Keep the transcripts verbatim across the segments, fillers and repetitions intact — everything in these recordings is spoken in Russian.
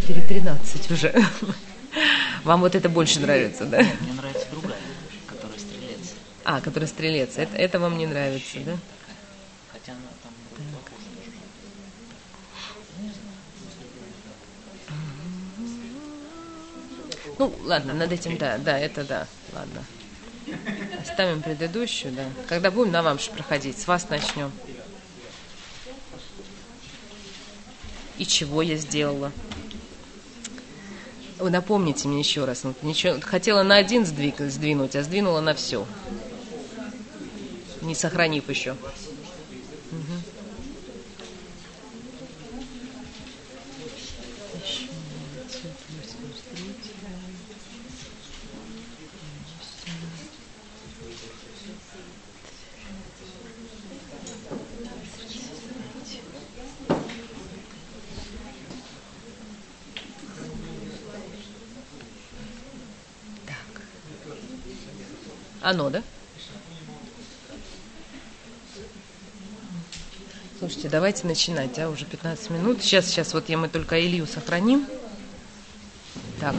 четыре тринадцать уже. Вам вот это больше нравится, да? Мне нравится другая, которая стрелец. А, которая стрелец. Это, это вам не нравится, да? Хотя она там будет похожа. Ну, ладно, над этим, да, да, это да, ладно. Оставим предыдущую, да. Когда будем на вам же проходить, с вас начнем. И чего я сделала? Вы напомните мне еще раз. Ничего, хотела на один сдвиг, сдвинуть, а сдвинула на все. Не сохранив еще. Угу. Оно, да? Слушайте, давайте начинать, а? Уже пятнадцать минут. Сейчас, сейчас, вот я, мы только Илью сохраним. Так.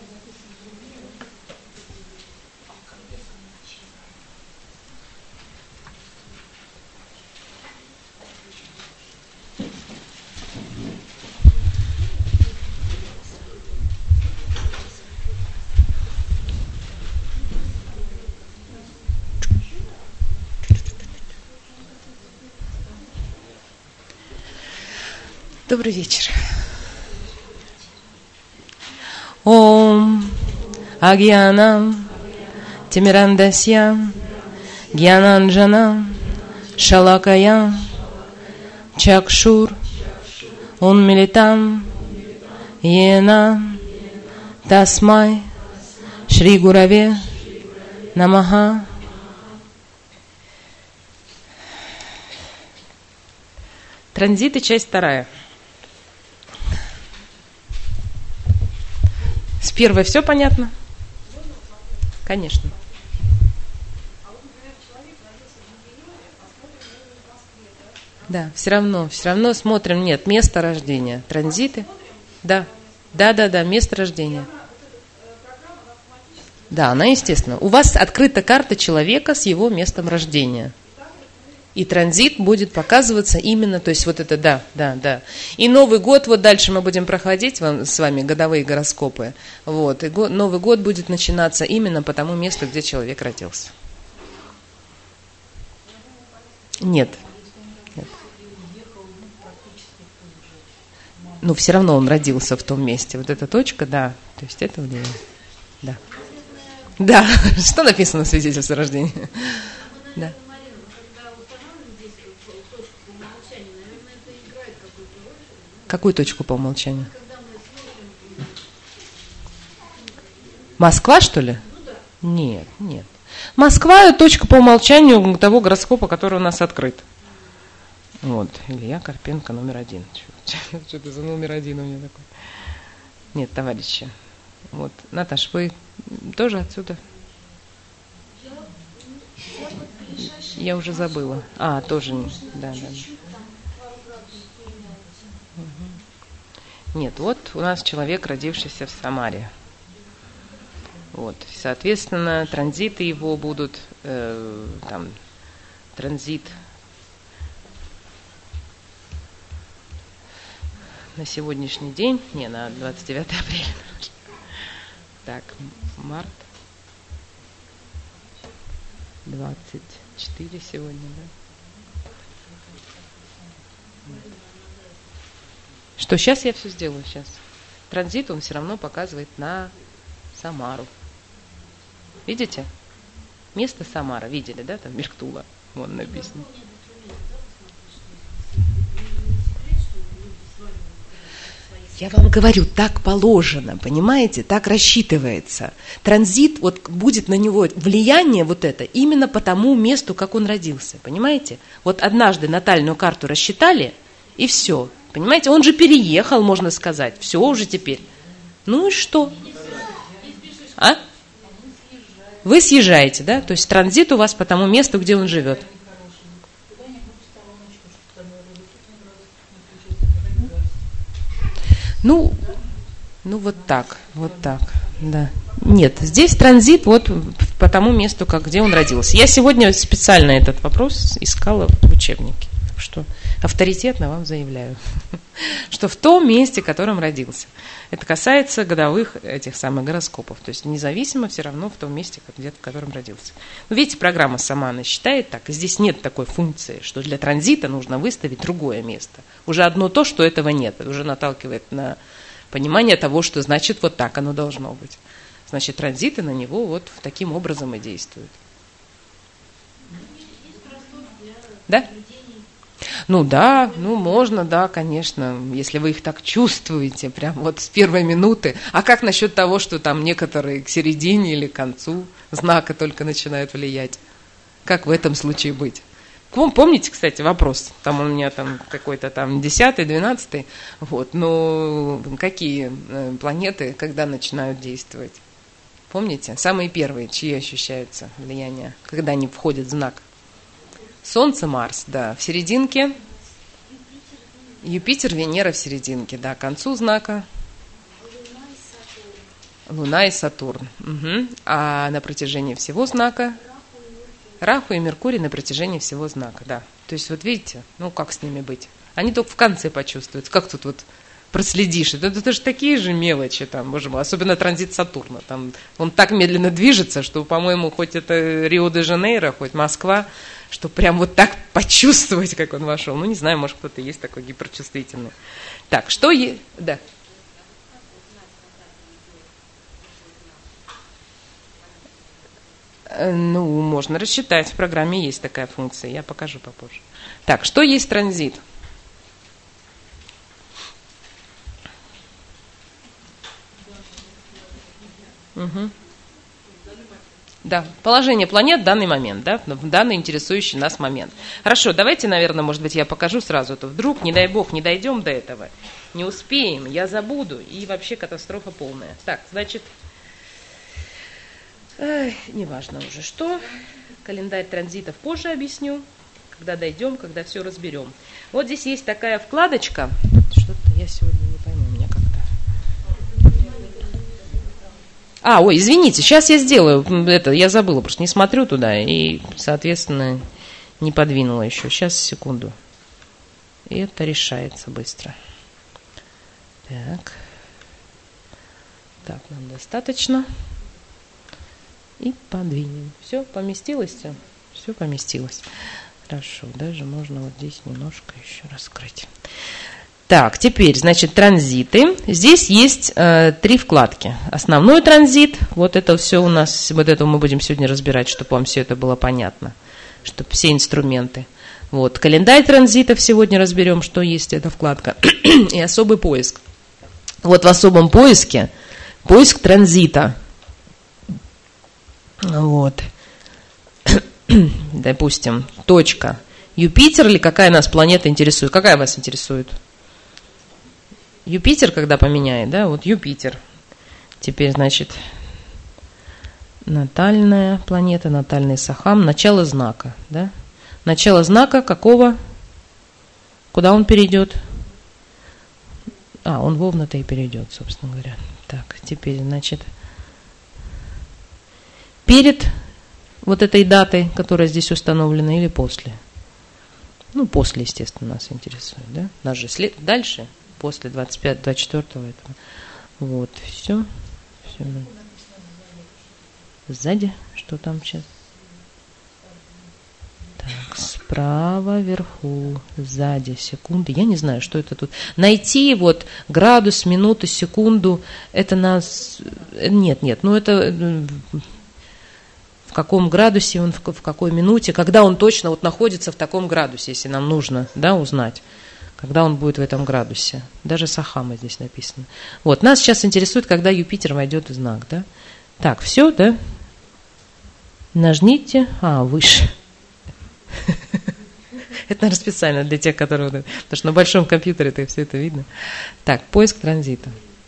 Добрый вечер. Ом Агьянам Тимирандасьям Гьянанджанам Шалакаям Чакшур Унмилитам Йена Тасмай Шри Гураве Намаха. Транзиты, часть вторая. С первой все понятно? Конечно. Да, все равно, все равно смотрим, нет, место рождения, транзиты, да, да, да, да, место рождения. Да, она, естественно. У вас открыта карта человека с его местом рождения. И транзит будет показываться именно, то есть вот это, да, да, да. И Новый год, вот дальше мы будем проходить вам, с вами годовые гороскопы. Вот, и го, Новый год будет начинаться именно по тому месту, где человек родился. Нет. Нет. Ну, все равно он родился в том месте. Вот эта точка, да, то есть это влияет. Да. Да, что написано в свидетельстве о рождении? Да. Какую точку по умолчанию? Москва, что ли? Нет, нет. Москва – точка по умолчанию того гороскопа, который у нас открыт. Вот, Илья Карпенко, номер один. Что это за номер один у меня такой? Нет, товарищи. Вот, Наташ, вы тоже отсюда? Я уже забыла. А, тоже, да, да. Нет, вот у нас человек, родившийся в Самаре. Вот, соответственно, транзиты его будут, э, там, транзит на сегодняшний день, не, на двадцать девятое апреля. Так, март, двадцать четыре сегодня, да? Что, сейчас я все сделаю, сейчас. Транзит он все равно показывает на Самару. Видите? Место Самара, видели, да? Там Мирктула, вон написано. Я вам говорю, так положено, понимаете? Так рассчитывается. Транзит, вот будет на него влияние вот это именно по тому месту, как он родился, понимаете? Вот однажды натальную карту рассчитали, и все. Понимаете, он же переехал, можно сказать. Все уже теперь. Ну и что? А? Вы съезжаете, да? То есть транзит у вас по тому месту, где он живет. Ну, Ну, вот так, вот так, да. Нет, здесь транзит вот по тому месту, как, где он родился. Я сегодня специально этот вопрос искала в учебнике. Что авторитетно вам заявляю, что в том месте, в котором родился. Это касается годовых этих самых гороскопов. То есть независимо все равно в том месте, где-то, в котором родился. Но видите, программа сама она считает так. И здесь нет такой функции, что для транзита нужно выставить другое место. Уже одно то, что этого нет. Это уже наталкивает на понимание того, что значит вот так оно должно быть. Значит, транзиты на него вот таким образом и действуют. Да? Ну да, ну можно, да, конечно, если вы их так чувствуете, прям вот с первой минуты. А как насчет того, что там некоторые к середине или к концу знака только начинают влиять? Как в этом случае быть? Помните, кстати, вопрос, там у меня там какой-то там десятый, двенадцатый, вот, но какие планеты, когда начинают действовать? Помните? Самые первые, чьи ощущаются влияния, когда они входят в знак? Солнце, Марс, да, в серединке. Юпитер, Венера в серединке, да, к концу знака. Луна и Сатурн. Угу. А на протяжении всего знака? Раху и Меркурий на протяжении всего знака, да. То есть вот видите, ну как с ними быть? Они только в конце почувствуют. Как тут вот проследишь? Это, это же такие же мелочи там, боже мой, особенно транзит Сатурна. Там он так медленно движется, что, по-моему, хоть это Рио-де-Жанейро, хоть Москва, что прям вот так почувствовать, как он вошел. Ну, не знаю, может, кто-то есть такой гиперчувствительный. Так, что есть? Да. Ну, можно рассчитать. В программе есть такая функция. Я покажу попозже. Так, что есть транзит? Угу. Да, положение планет в данный момент, да, в данный интересующий нас момент. Хорошо, давайте, наверное, может быть, я покажу сразу, то вдруг, не дай бог, не дойдем до этого, не успеем, я забуду, и вообще катастрофа полная. Так, значит, эх, неважно уже что, календарь транзитов позже объясню, когда дойдем, когда все разберем. Вот здесь есть такая вкладочка, что-то я сегодня не пойму, у меня как-то... А, ой, извините, сейчас я сделаю это, я забыла, просто не смотрю туда и, соответственно, не подвинула еще. Сейчас, секунду. И это решается быстро. Так. Так, нам достаточно. И подвинем. Все, поместилось все? Все поместилось. Хорошо, даже можно вот здесь немножко еще раскрыть. Так, теперь, значит, транзиты. Здесь есть э, три вкладки. Основной транзит, вот это все у нас, вот это мы будем сегодня разбирать, чтобы вам все это было понятно, чтобы все инструменты. Вот, календарь транзитов сегодня разберем, что есть эта вкладка. И особый поиск. Вот в особом поиске, поиск транзита. Вот. Допустим, точка. Юпитер или какая нас планета интересует? Какая вас интересует? Юпитер, когда поменяет, да, вот Юпитер. Теперь, значит, натальная планета, натальный Сахам, начало знака, да. Начало знака какого? Куда он перейдет? А, он в Овна-то и перейдет, собственно говоря. Так, теперь, значит, перед вот этой датой, которая здесь установлена, или после? Ну, после, естественно, нас интересует, да. Нас же след... дальше... После двадцать пятого, двадцать четвёртого этого. Вот, все. все. Сзади, что там сейчас? Так, справа вверху, сзади, секунды. Я не знаю, что это тут. Найти вот градус, минуту, секунду, это нас... Нет, нет, ну это... В каком градусе он, в какой минуте, когда он точно вот находится в таком градусе, если нам нужно, да, узнать. Когда он будет в этом градусе. Даже Сахама здесь написано. Вот, нас сейчас интересует, когда Юпитер войдет в знак, да? Так, все, да? Нажмите. А, выше. Это, наверное, специально для тех, которые... Потому что на большом компьютере-то все это видно. Так, поиск транзита.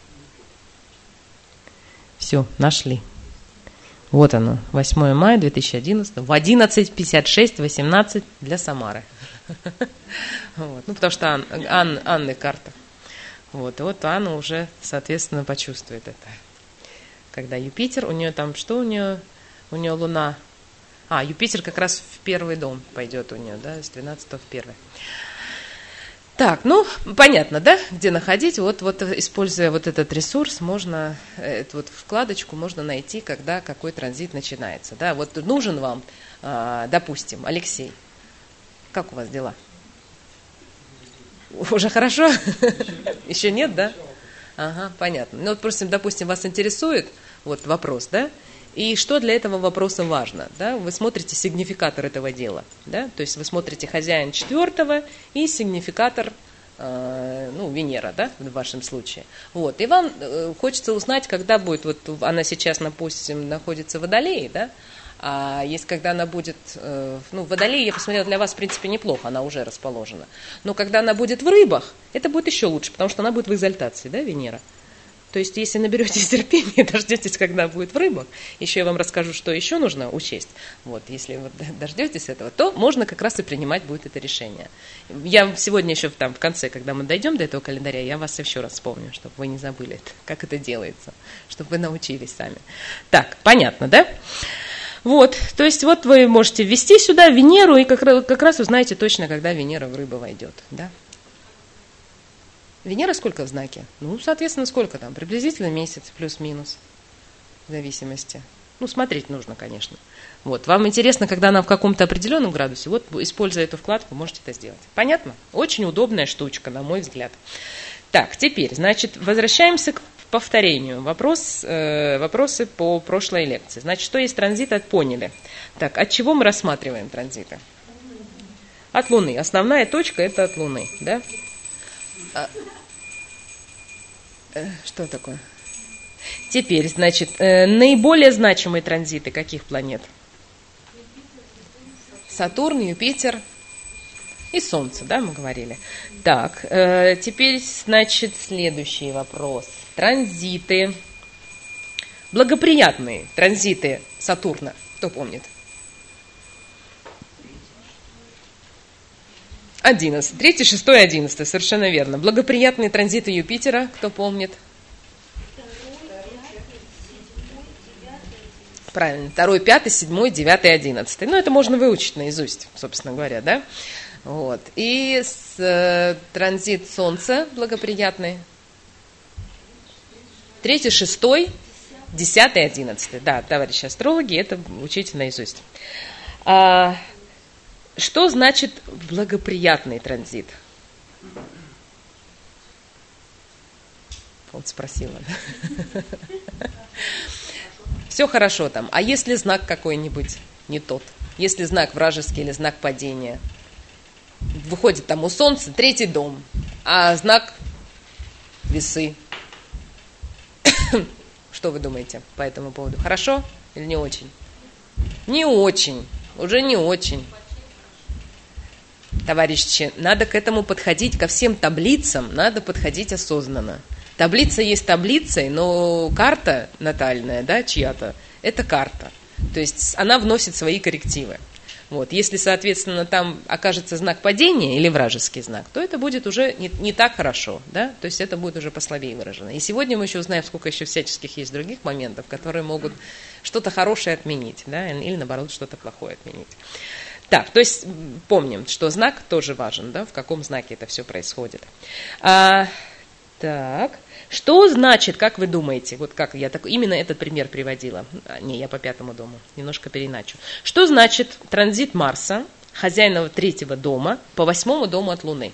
Все, нашли. Вот оно, восьмое мая две тысячи одиннадцатого, в одиннадцать пятьдесят шесть восемнадцать для Самары. Вот. Ну, потому что Ан, Ан, Анны карта. Вот, и вот Анна уже, соответственно, почувствует это. Когда Юпитер, у нее там, что у нее? У нее Луна. А, Юпитер как раз в первый дом пойдет у нее, да, с двенадцатого в первый. Так, ну, понятно, да, где находить. Вот, вот, используя вот этот ресурс, можно, эту вот вкладочку можно найти, когда какой транзит начинается. Да, вот нужен вам, допустим, Алексей, как у вас дела? Уже хорошо? Еще нет, да? Ага, понятно. Ну, вот, просто, допустим, вас интересует вот вопрос, да? И что для этого вопроса важно? Да? Вы смотрите сигнификатор этого дела. Да? То есть вы смотрите хозяин четвертого и сигнификатор, э, ну, Венера, да, в вашем случае. Вот. И вам э, хочется узнать, когда будет, вот она сейчас, допустим, находится в Водолее, да? А есть, когда она будет, э, ну, в Водолее, я посмотрела, для вас, в принципе, неплохо, она уже расположена. Но когда она будет в Рыбах, это будет еще лучше, потому что она будет в экзальтации, да, Венера. То есть, если наберетесь терпения, дождетесь, когда будет в Рыбах, еще я вам расскажу, что еще нужно учесть. Вот, если вы дождетесь этого, то можно как раз и принимать будет это решение. Я сегодня еще там в конце, когда мы дойдем до этого календаря, я вас еще раз вспомню, чтобы вы не забыли, как это делается, чтобы вы научились сами. Так, понятно, да? Вот, то есть вот вы можете ввести сюда Венеру, и как, как раз узнаете точно, когда Венера в Рыбы войдет, да? Венера сколько в знаке? Ну, соответственно, сколько там? Приблизительно месяц, плюс-минус, в зависимости. Ну, смотреть нужно, конечно. Вот, вам интересно, когда она в каком-то определенном градусе, вот, используя эту вкладку, можете это сделать. Понятно? Очень удобная штучка, на мой взгляд. Так, теперь, значит, возвращаемся к повторению. Вопрос, э, вопросы по прошлой лекции. Значит, что есть транзит, от поняли. Так, от чего мы рассматриваем транзиты? От Луны. Основная точка – это от Луны, да? А, э, что такое? Теперь, значит, э, наиболее значимые транзиты каких планет? Сатурн, Юпитер и Солнце, да, мы говорили. Так, э, теперь, значит, следующий вопрос. Транзиты. Благоприятные транзиты Сатурна. Кто помнит? Одиннадцать. Третий, шестой, одиннадцатый. Совершенно верно. Благоприятные транзиты Юпитера. Кто помнит? Правильно. Второй, пятый, седьмой, девятый, одиннадцатый. Ну, это можно выучить наизусть, собственно говоря, да? Вот. И с, э, транзит Солнца благоприятный. Третий, шестой, десятый, одиннадцатый. Да, товарищи астрологи, это учите наизусть. А, что значит благоприятный транзит? Вот спросила. Все хорошо там. А если знак какой-нибудь не тот? Если знак вражеский или знак падения? Выходит там у Солнца третий дом, а знак Весы. Что вы думаете по этому поводу? Хорошо или не очень? Не очень. Уже не очень. Товарищи, надо к этому подходить, ко всем таблицам надо подходить осознанно. Таблица есть таблицей, но карта натальная, да, чья-то, это карта. То есть она вносит свои коррективы. Вот. Если, соответственно, там окажется знак падения или вражеский знак, то это будет уже не, не так хорошо, да? То есть это будет уже послабее выражено. И сегодня мы еще узнаем, сколько еще всяческих есть других моментов, которые могут что-то хорошее отменить, да? Или, наоборот, что-то плохое отменить. Так, то есть помним, что знак тоже важен, да? В каком знаке это все происходит. А, так, что значит, как вы думаете, вот как я так, именно этот пример приводила, а, не, я по пятому дому, немножко переначу. Что значит транзит Марса, хозяина третьего дома, по восьмому дому от Луны?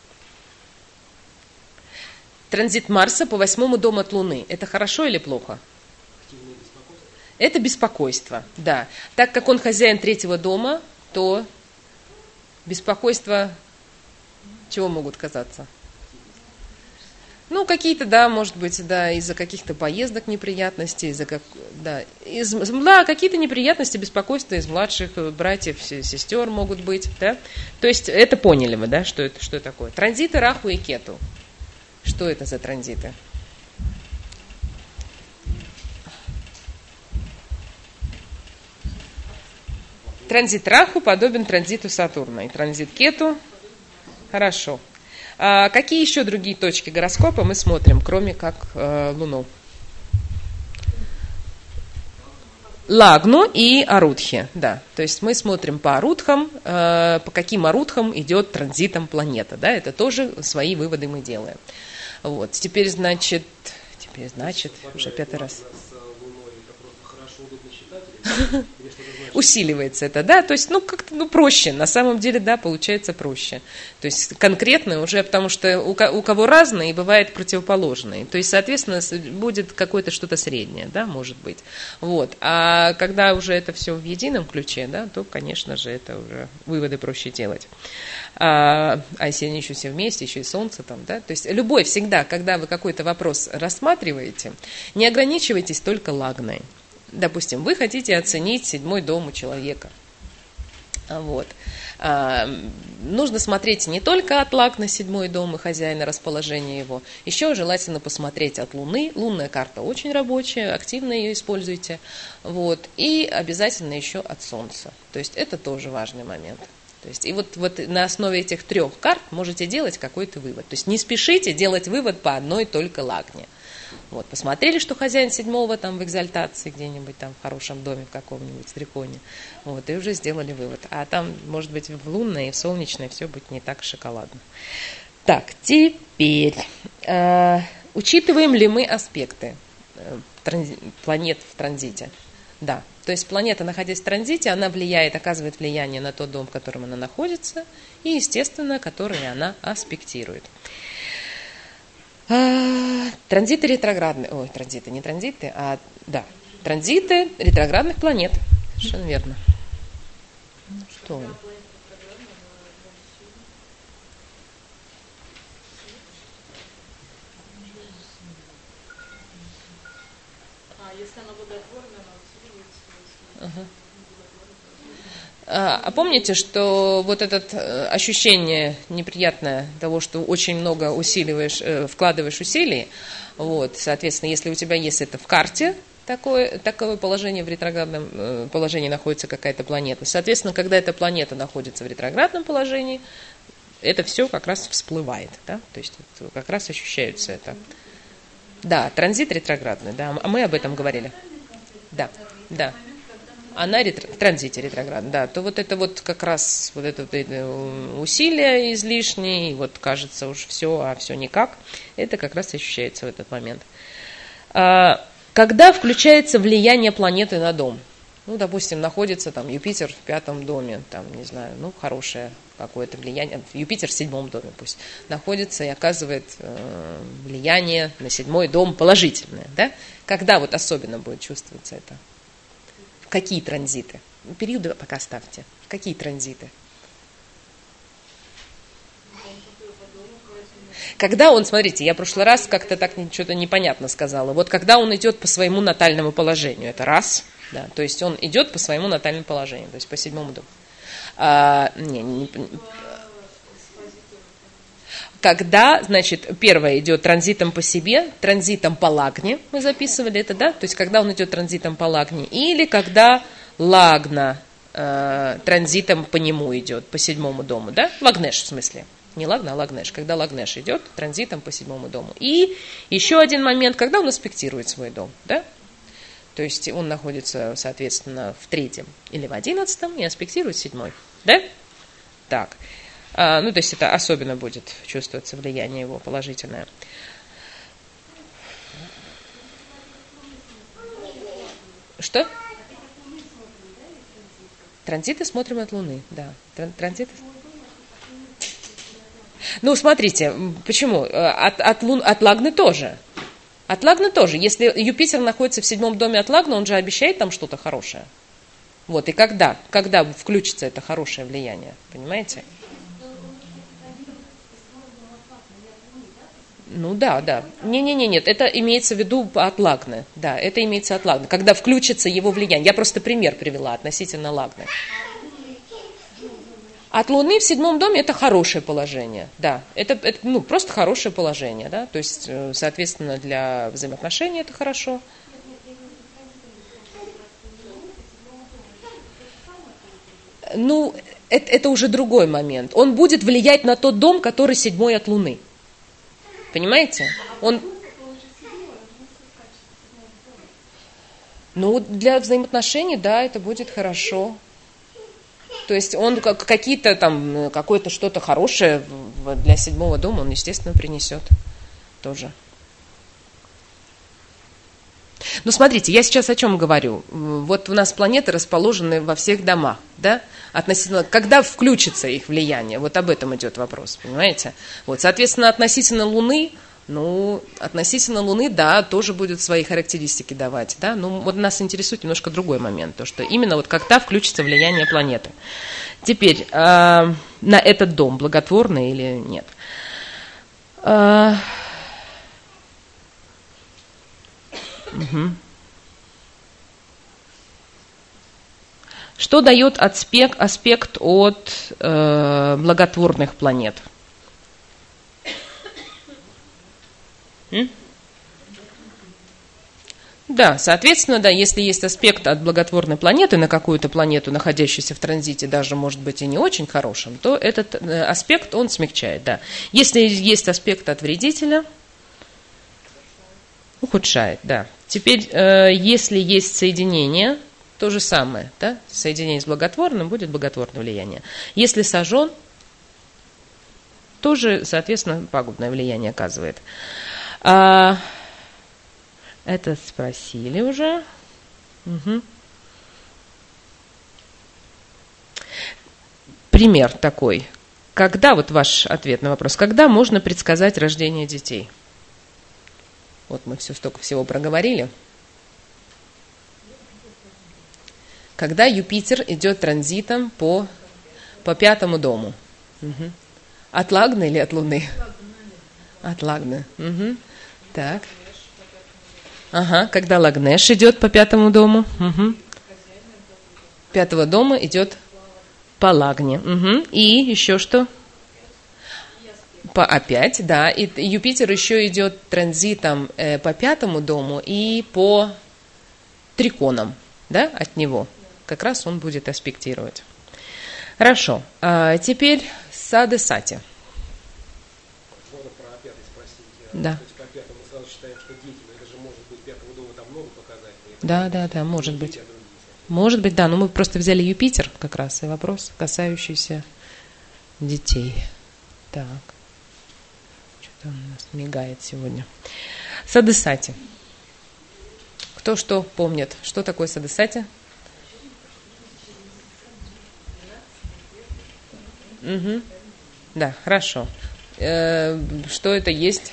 Транзит Марса по восьмому дому от Луны, это хорошо или плохо? Это беспокойство, да. Так как он хозяин третьего дома, то беспокойство чего могут казаться? Ну, какие-то, да, может быть, да, из-за каких-то поездок неприятностей, из-за как, да, из, да, какие-то неприятности, беспокойства из младших братьев, сестер могут быть, да. То есть это поняли вы, да, что это, что это такое? Транзиты Раху и Кету. Что это за транзиты? Транзит Раху подобен транзиту Сатурна, и транзит Кету хорошо. А какие еще другие точки гороскопа мы смотрим, кроме как э, Луну? Лагну и Арудхи, да. То есть мы смотрим по Арудхам, э, по каким Арудхам идет транзитом планета, да, это тоже свои выводы мы делаем. Вот, теперь, значит, теперь, значит, уже пятый раз. Усиливается это, да, то есть, ну, как-то, ну, проще, на самом деле, да, получается проще. То есть, конкретно уже, потому что у, у кого разные, и бывает противоположные. То есть, соответственно, будет какое-то что-то среднее, да, может быть. Вот. А когда уже это все в едином ключе, да, то, конечно же, это уже выводы проще делать. А, а если они еще все вместе, еще и Солнце там, да, то есть, любой всегда, когда вы какой-то вопрос рассматриваете, не ограничивайтесь только лагной. Допустим, вы хотите оценить седьмой дом у человека. Вот. А, нужно смотреть не только от лаг на седьмой дом и хозяина, расположения его, еще желательно посмотреть от Луны. Лунная карта очень рабочая, активно ее используйте. Вот. И обязательно еще от Солнца. То есть это тоже важный момент. То есть, и вот, вот на основе этих трех карт можете делать какой-то вывод. То есть не спешите делать вывод по одной только лагне. Вот, посмотрели, что хозяин седьмого там в экзальтации где-нибудь там в хорошем доме в каком-нибудь в Драконе, вот, и уже сделали вывод. А там, может быть, в лунное и в солнечное все будет не так шоколадно. Так, теперь, э, учитываем ли мы аспекты э, транзи- планет в транзите? Да, то есть планета, находясь в транзите, она влияет, оказывает влияние на тот дом, в котором она находится, и, естественно, который она аспектирует. А, транзиты ретроградные, ой, транзиты, не транзиты, а, да, транзиты ретроградных планет, совершенно верно. Ну, что он? А, если она благотворная, она усиливается. Ага. А помните, что вот это ощущение неприятное того, что очень много усиливаешь, вкладываешь усилий, вот, соответственно, если у тебя есть это в карте, такое, такое положение в ретроградном положении находится какая-то планета, соответственно, когда эта планета находится в ретроградном положении, это все как раз всплывает, да, то есть вот, как раз ощущается это. Да, транзит ретроградный, да, а мы об этом говорили. Да, да. Она ретро, в транзите ретроградно, да, то вот это вот как раз вот это, это усилие излишнее, вот кажется уж все, а все никак, это как раз ощущается в этот момент. А, когда включается влияние планеты на дом? Ну, допустим, находится там Юпитер в пятом доме, там, не знаю, ну, хорошее какое-то влияние, Юпитер в седьмом доме пусть находится и оказывает э, влияние на седьмой дом положительное, да? Когда вот особенно будет чувствоваться это? Какие транзиты? Периоды пока ставьте. Какие транзиты? Когда он, смотрите, я в прошлый раз как-то так что-то непонятно сказала. Вот когда он идет по своему натальному положению, это раз, да, то есть он идет по своему натальному положению, то есть по седьмому дому. А, не, не, не, когда, значит, первое идет транзитом по себе, транзитом по лагне, мы записывали это, да, то есть когда он идет транзитом по лагне, или когда лагна э, транзитом по нему идет, по седьмому дому, да, лагнеш в смысле, не лагна, а лагнеш, когда лагнеш идет транзитом по седьмому дому. И еще один момент, когда он аспектирует свой дом, да, то есть он находится, соответственно, в третьем или в одиннадцатом и аспектирует седьмой, да, так. А, ну, то есть это особенно будет чувствоваться влияние его положительное. Что? Транзиты смотрим от Луны, да. Транзиты. Ну, смотрите, почему? От, от, лун, от Лагны тоже. От Лагны тоже. Если Юпитер находится в седьмом доме от Лагны, он же обещает там что-то хорошее. Вот, и когда? Когда включится это хорошее влияние, понимаете? Ну да, да. Не-не-не, нет, это имеется в виду от Лагны. Да, это имеется от Лагны. Когда включится его влияние. Я просто пример привела относительно Лагны. От Луны в седьмом доме это хорошее положение. Да, это, это ну, просто хорошее положение. Да? То есть, соответственно, для взаимоотношений это хорошо. Ну, это, это уже другой момент. Он будет влиять на тот дом, который седьмой от Луны. Понимаете? Он... Ну, для взаимоотношений, да, это будет хорошо. То есть он как, какие-то там, какое-то что-то хорошее для седьмого дома, он, естественно, принесет тоже. Ну, смотрите, я сейчас о чем говорю. Вот у нас планеты расположены во всех домах, да? Относительно, когда включится их влияние, вот об этом идет вопрос, понимаете? Вот, соответственно, относительно Луны, ну, относительно Луны, да, тоже будут свои характеристики давать, да? Ну, вот нас интересует немножко другой момент, то, что именно вот когда включится влияние планеты. Теперь, э, на этот дом, благотворный или нет? Э, Угу. Что дает аспект, аспект от э, благотворных планет? М? Да, соответственно, да, если есть аспект от благотворной планеты на какую-то планету, находящуюся в транзите, даже, может быть, и не очень хорошим, то этот э, аспект, он смягчает, да. Если есть аспект от вредителя, ухудшает, да. Теперь, э, если есть соединение, то же самое, да, соединение с благотворным будет благотворное влияние. Если сожжен, тоже, соответственно, пагубное влияние оказывает. А, это спросили уже. Угу. Пример такой. Когда, вот ваш ответ на вопрос, когда можно предсказать рождение детей? Вот мы все столько всего проговорили. Когда Юпитер идет транзитом по, по пятому дому. Угу. От Лагны или от Луны? От Лагны. Угу. Так. Ага, когда Лагнеш идет по пятому дому. Угу. Пятого дома идет по Лагне. Угу. И еще что? По опять, да. И Юпитер еще идет транзитом э, по пятому дому и по триконам, да, от него. Как раз он будет аспектировать. Хорошо. А теперь Сады Сати. Можно про пятый спросить? Да. То есть по пятому мы сразу считаем, что дети, но это же может быть пятого дома там много показателей. Да, да, да, может быть. Может быть, да, но мы просто взяли Юпитер как раз, и вопрос, касающийся детей. Так. Что-то он у нас мигает сегодня. Сады Сати. Кто что помнит? Что такое Сады Сати? Угу. Да, хорошо. Э, что это есть?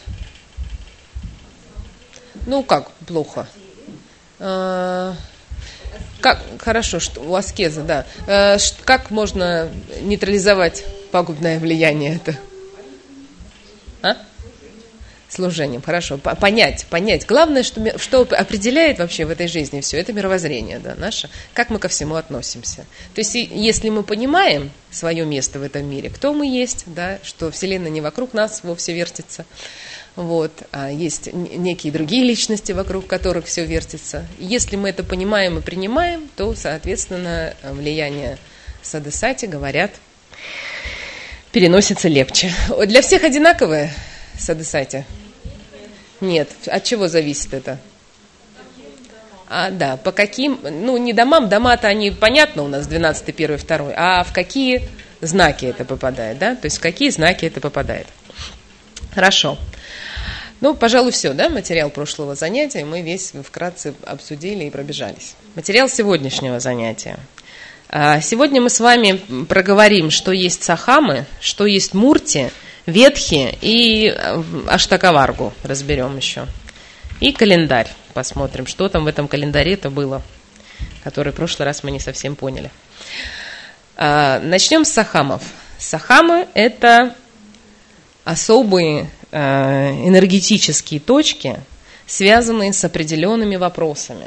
Ну, как плохо? Э, как, хорошо, что, у аскеза, да. Э, как можно нейтрализовать пагубное влияние это? А? Служением, хорошо. Понять, понять. Главное, что, что определяет вообще в этой жизни все, это мировоззрение, да, наше, как мы ко всему относимся. То есть, если мы понимаем свое место в этом мире, кто мы есть, да, что Вселенная не вокруг нас вовсе вертится, вот, а есть некие другие личности, вокруг которых все вертится. Если мы это понимаем и принимаем, то, соответственно, влияние Сады Сати, говорят, переносится легче. Для всех одинаковое Сады Сати? Нет. От чего зависит это? А, да, по каким, ну, не домам, дома-то они, понятно, у нас двенадцатый, первый, второй, а в какие знаки это попадает, да? То есть в какие знаки это попадает. Хорошо. Ну, пожалуй, все, да, материал прошлого занятия мы весь вкратце обсудили и пробежались. Материал сегодняшнего занятия. Сегодня мы с вами проговорим, что есть сахамы, что есть мурти, ветхи и аштакаваргу разберем еще. И календарь посмотрим, что там в этом календаре-то было, который в прошлый раз мы не совсем поняли. Начнем с сахамов. Сахамы – это особые энергетические точки, связанные с определенными вопросами.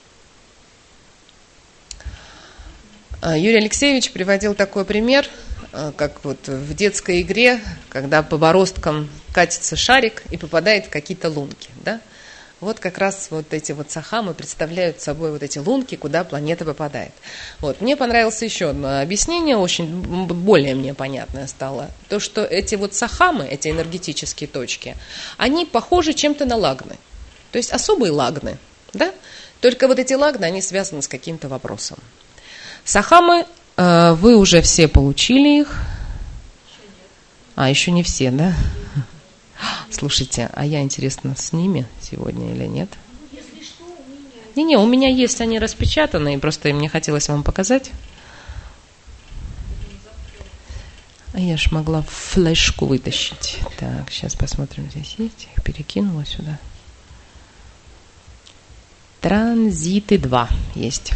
Юрий Алексеевич приводил такой пример. как вот в детской игре, когда по бороздкам катится шарик и попадает в какие-то лунки, да? Вот как раз вот эти вот сахамы представляют собой вот эти лунки, куда планета попадает. Вот. Мне понравилось еще одно объяснение, очень более мне понятное стало. То, что эти вот сахамы, эти энергетические точки, они похожи чем-то на лагны. То есть особые лагны, да? Только вот эти лагны, они связаны с каким-то вопросом. Сахамы, э, вы уже все получили их. А, еще не все, да? Слушайте, а я, интересно, с ними сегодня или нет? Не-не, у меня есть, они распечатаны, и просто мне хотелось вам показать. А я ж могла флешку вытащить. Так, сейчас посмотрим, здесь есть. Их перекинула сюда. Транзиты два есть.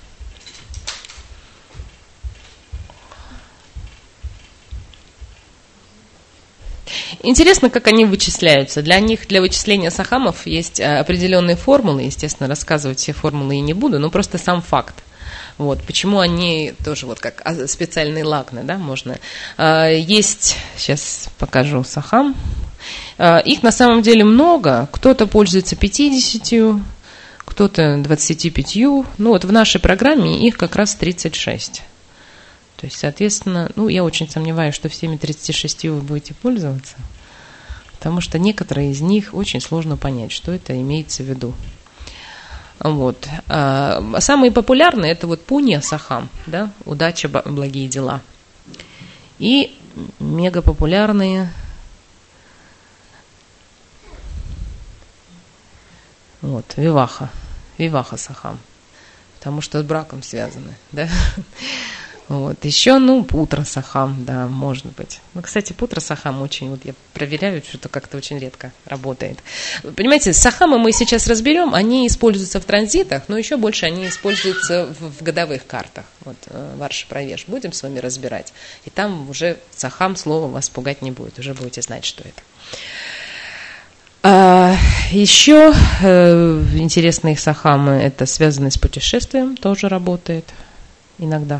Интересно, как они вычисляются. Для них, для вычисления сахамов есть определенные формулы. Естественно, рассказывать все формулы я не буду, но просто сам факт. Вот, почему они тоже вот как специальные лагны, да, можно. Есть, сейчас покажу сахам. Их на самом деле много. Кто-то пользуется пятьдесятью, кто-то двадцатью пятью. Ну вот в нашей программе их как раз тридцать шесть. То есть, соответственно, ну, я очень сомневаюсь, что всеми тридцатью шестью вы будете пользоваться, потому что некоторые из них очень сложно понять, что это имеется в виду. Вот. А самые популярные – это вот пунья сахам, да, удача, благие дела. И мега популярные вот, виваха, виваха сахам, потому что с браком связаны, да. Вот. Еще, ну, путра сахам, да, может быть. Ну, кстати, путра сахам очень, вот я проверяю, что-то как-то очень редко работает. Понимаете, сахамы мы сейчас разберем, они используются в транзитах, но еще больше они используются в, в годовых картах. Вот, Варши Правеш будем с вами разбирать. И там уже сахам слово вас пугать не будет, уже будете знать, что это. А, еще э, интересные сахамы, это связанные с путешествием, тоже работает иногда.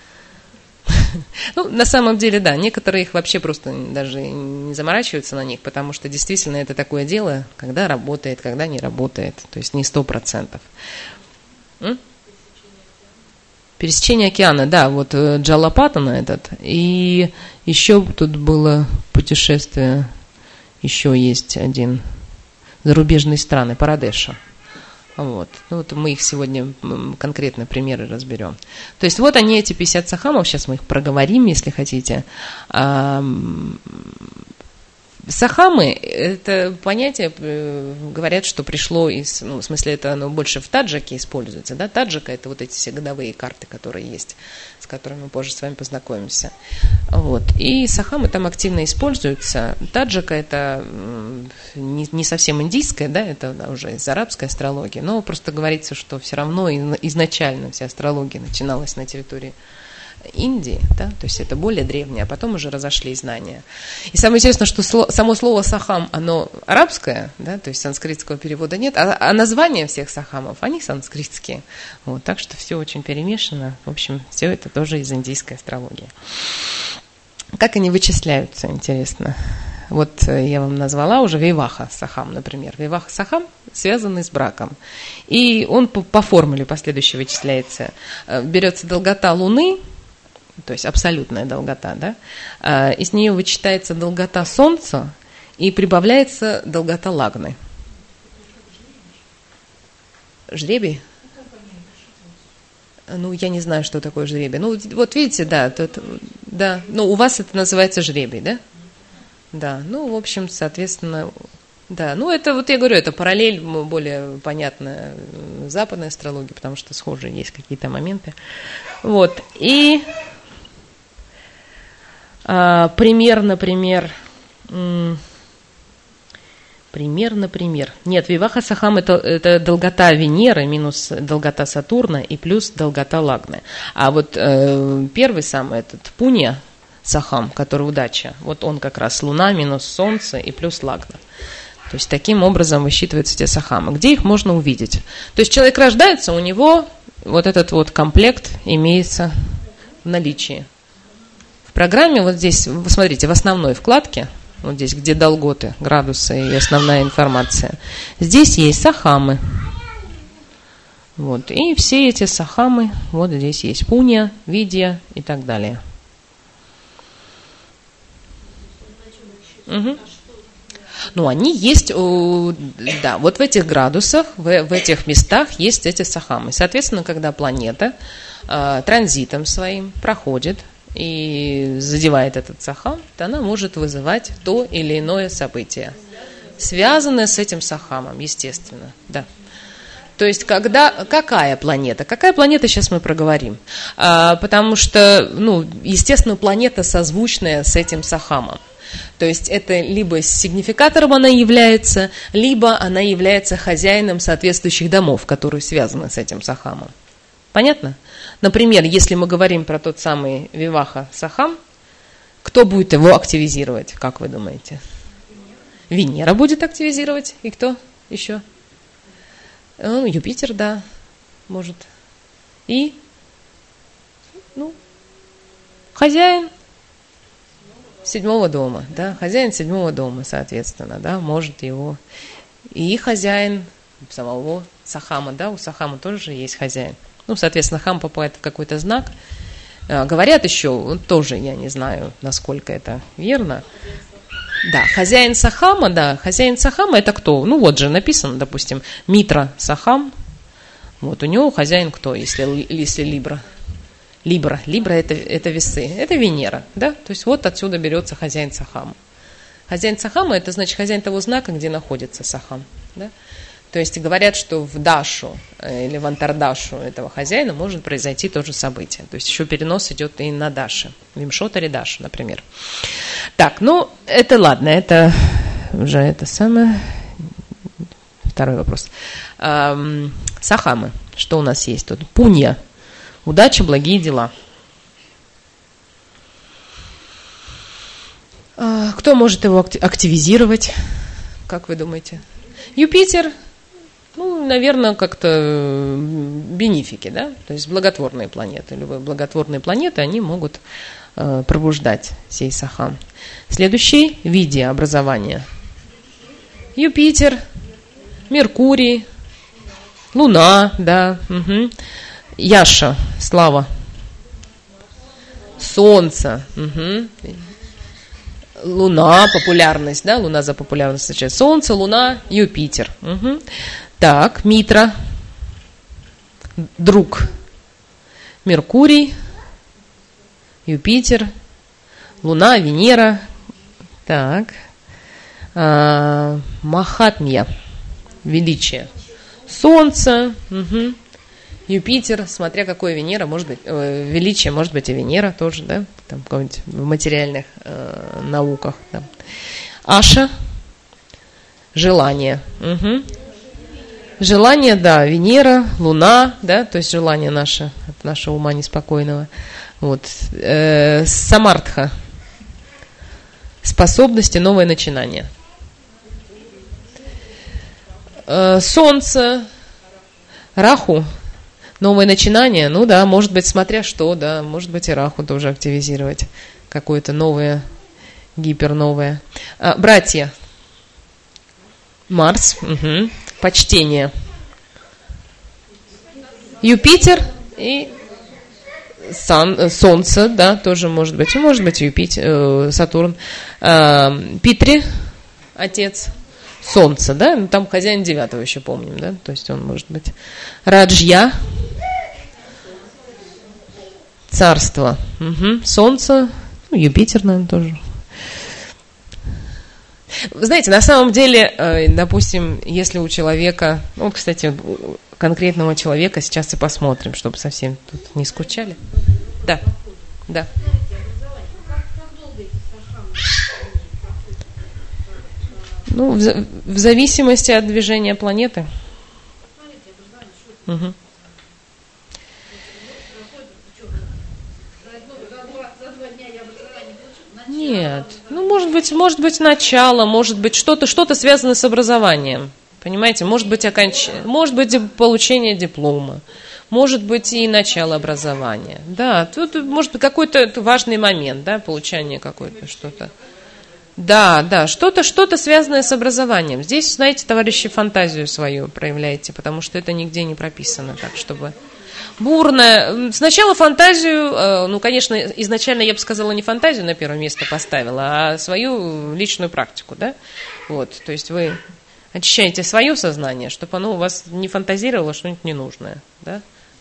Ну, на самом деле, да, некоторые их вообще просто даже не заморачиваются на них, потому что действительно это такое дело, когда работает, когда не работает, то есть не сто процентов. М? Пересечение океана, да, вот Джалапатана этот, и еще тут было путешествие, еще есть один, зарубежные страны, Парадеша. Вот. Ну, вот мы их сегодня конкретно примеры разберем. То есть вот они, эти пятьдесят сахамов, сейчас мы их проговорим, если хотите. Сахамы, это понятие, говорят, что пришло из, ну, в смысле, это оно больше в таджике используется, да, таджика это вот эти все годовые карты, которые есть, с которыми мы позже с вами познакомимся. Вот. И сахамы там активно используются. Таджика это не, не совсем индийская, да, это да, уже из арабской астрологии, но просто говорится, что все равно изначально вся астрология начиналась на территории Индии, да, то есть это более древнее, а потом уже разошлись знания. И самое интересное, что слово, само слово сахам, оно арабское, да, то есть санскритского перевода нет, а, а названия всех сахамов, они санскритские. Вот, так что все очень перемешано. В общем, все это тоже из индийской астрологии. Как они вычисляются, интересно? Вот я вам назвала уже виваха сахам, например. Виваха сахам связанный с браком. И он по, по формуле последующей вычисляется. Берется долгота Луны, то есть абсолютная долгота, да, из нее вычитается долгота Солнца и прибавляется долгота Лагны. Жребий? Ну, я не знаю, что такое жребий. Ну, вот видите, да, тут, да, ну, у вас это называется жребий, да? Да, ну, в общем, соответственно, да, ну, это, вот я говорю, это параллель более понятная западной астрологии, потому что схожие есть какие-то моменты. Вот, и а, пример, например, м- пример, например, нет, виваха сахам это, это долгота Венеры минус долгота Сатурна и плюс долгота Лагны. А вот э, первый самый, этот пунья сахам, который удача, вот он как раз Луна минус Солнце и плюс Лагна. То есть таким образом высчитываются эти сахамы. Где их можно увидеть? То есть человек рождается, у него вот этот вот комплект имеется в наличии. В программе, вот здесь, вы смотрите, в основной вкладке, вот здесь, где долготы, градусы и основная информация, здесь есть сахамы. Вот, и все эти сахамы, вот здесь есть пунья, видья и так далее. Угу. Ну, они есть, да, вот в этих градусах, в, в этих местах есть эти сахамы. Соответственно, когда планета э, транзитом своим проходит и задевает этот сахам, то она может вызывать то или иное событие, связанное с этим сахамом, естественно, да. То есть, когда, какая планета? Какая планета, сейчас мы проговорим. А, потому что, ну, естественно, планета созвучная с этим сахамом. То есть, это либо сигнификатором она является, либо она является хозяином соответствующих домов, которые связаны с этим сахамом. Понятно? Например, если мы говорим про тот самый Виваха Сахам, кто будет его активизировать, как вы думаете? Венера будет активизировать. И кто еще? Ну, Юпитер, да, может. И, ну, хозяин седьмого дома, да, хозяин седьмого дома, соответственно, да, может его. И хозяин самого Сахама, да, у Сахама тоже есть хозяин. Ну, соответственно, Хам попадает в какой-то знак. А, говорят еще, тоже я не знаю, насколько это верно. Да, хозяин Сахама, да, хозяин Сахама это кто? Ну вот же написано, допустим, Митра Сахам. Вот у него хозяин кто, если, если Либра? Либра, Либра это, это весы, это Венера, да? То есть вот отсюда берется хозяин Сахама. Хозяин Сахама это значит хозяин того знака, где находится Сахам, да? То есть говорят, что в Дашу или в Антардашу этого хозяина может произойти то же событие. То есть еще перенос идет и на Даши. Вимшотари Дашу, например. Так, ну, это ладно, это уже это самое... Второй вопрос. Эм, сахамы. Что у нас есть тут? Пунья. Удача, благие дела. Э, кто может его активизировать? Как вы думаете? Юпитер. Ну, наверное, как-то бенефики, да, то есть благотворные планеты. Любые благотворные планеты, они могут э, пробуждать сей сахам. Следующий – виде образования. Юпитер, Меркурий, Луна, да, угу. Яша, слава, Солнце, угу. Луна, популярность, да, Луна за популярность отвечает. Солнце, Луна, Юпитер. Угу. Так, Митра, друг, Меркурий, Юпитер, Луна, Венера. Так, а, Махатмья, величие, Солнце, угу. Юпитер, смотря какое Венера, может быть, э, величие, может быть и Венера тоже, да, там какой-нибудь в материальных э, науках. Да. Аша, желание. Угу. Желание, да, Венера, Луна, да, то есть желание наше, от нашего ума неспокойного. Вот. Э, Самартха, способности, новое начинание. Э, солнце, Раху, новое начинание, ну да, может быть, смотря что, да, может быть и Раху тоже активизировать, какое-то новое, гиперновое. А, братья, Марс, угу. Почтение, Юпитер и Сан, Солнце, да, тоже может быть, может быть Юпитер, э, Сатурн, э, Питри, отец, Солнце, да, ну, там хозяин девятого еще помним, да, то есть он может быть Раджья, царство, угу. Солнце, ну, Юпитер, наверное, тоже. Вы знаете, на самом деле, допустим, если у человека, ну, кстати, у конкретного человека сейчас и посмотрим, чтобы совсем тут не скучали. Да, да. Ну, в, в зависимости от движения планеты. Угу. Нет, ну, может быть, может быть, начало, может быть, что-то, что-то связано с образованием, понимаете, может быть, оконч... может быть, получение диплома, может быть и начало образования. Да, тут может быть какой-то важный момент, да, получение какое-то что-то. Да, да, что-то, что-то связанное с образованием. Здесь, знаете, товарищи, фантазию свою проявляете, потому что это нигде не прописано, так, чтобы... Бурная. Сначала фантазию, ну, конечно, изначально я бы сказала, не фантазию на первое место поставила, а свою личную практику, да? Вот, то есть вы очищаете свое сознание, чтобы оно у вас не фантазировало что-нибудь ненужное, да?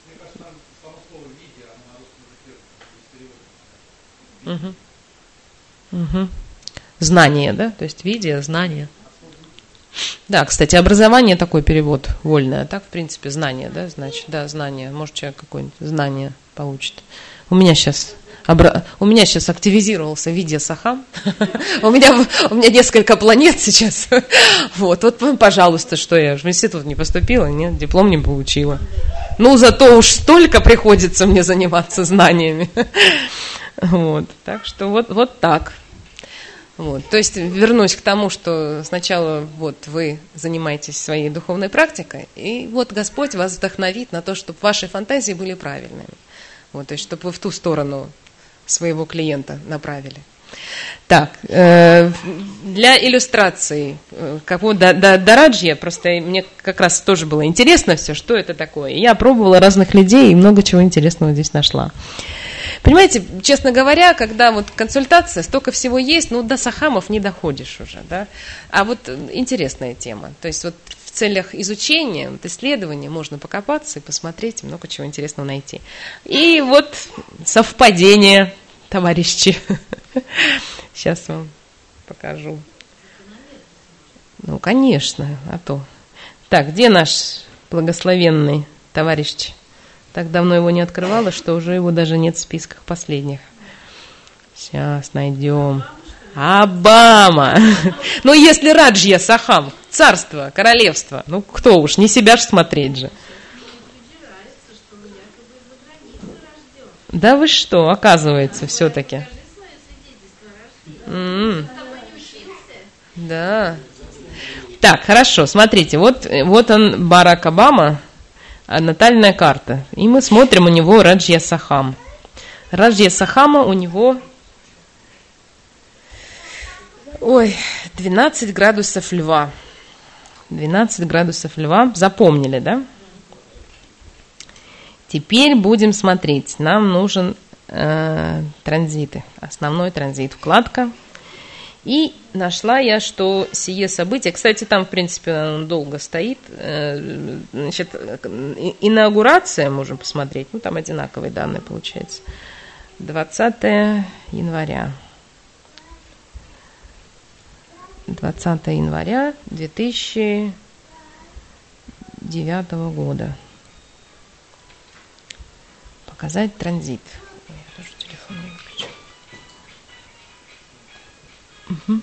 Угу. Угу. Знание, да? То есть видео, знание. Да, кстати, образование такой перевод вольный, а так, в принципе, знание, да, значит, да, знание. Может, человек какое-нибудь знание получит. У меня сейчас, у меня сейчас активизировался видео Сахам. у, меня, у меня несколько планет сейчас. вот, вот, пожалуйста, что я в институт не поступила, нет, диплом не получила. Ну, зато уж столько приходится мне заниматься знаниями. вот, так что вот, вот так. Вот, то есть вернусь к тому, что сначала вот вы занимаетесь своей духовной практикой, и вот Господь вас вдохновит на то, чтобы ваши фантазии были правильными. Вот, то есть чтобы вы в ту сторону своего клиента направили. Так, э, для иллюстрации, э, как вот до, до, до Раджья, просто мне как раз тоже было интересно все, что это такое. Я пробовала разных людей и много чего интересного здесь нашла. Понимаете, честно говоря, когда вот консультация, столько всего есть, ну, до сахамов не доходишь уже, да. А вот интересная тема. То есть вот в целях изучения, вот исследования можно покопаться и посмотреть, много чего интересного найти. И вот совпадение, товарищи. Сейчас вам покажу. Ну, конечно, а то. Так, где наш благословенный товарищ? Так давно его не открывала, что уже его даже нет в списках последних. Сейчас найдем. Обама! Ну, если Раджья Сахам, царство, королевство, ну, кто уж, не себя ж смотреть же. Да вы что, оказывается, все-таки. М-м. Да. Так, хорошо, смотрите, вот, вот он, Барак Обама, натальная карта. И мы смотрим у него Раджья Сахам. Раджья Сахама у него ой, двенадцать градусов льва. двенадцать градусов льва. Запомнили, да? Теперь будем смотреть. Нам нужен э, транзиты. Основной транзит, вкладка. И нашла я, что сие событие, кстати, там, в принципе, оно долго стоит, значит, инаугурация, можем посмотреть, ну, там одинаковые данные, получается, двадцатого января. двадцатого января две тысячи девятого года. Показать транзит. Я тоже телефон не выключу. Угу.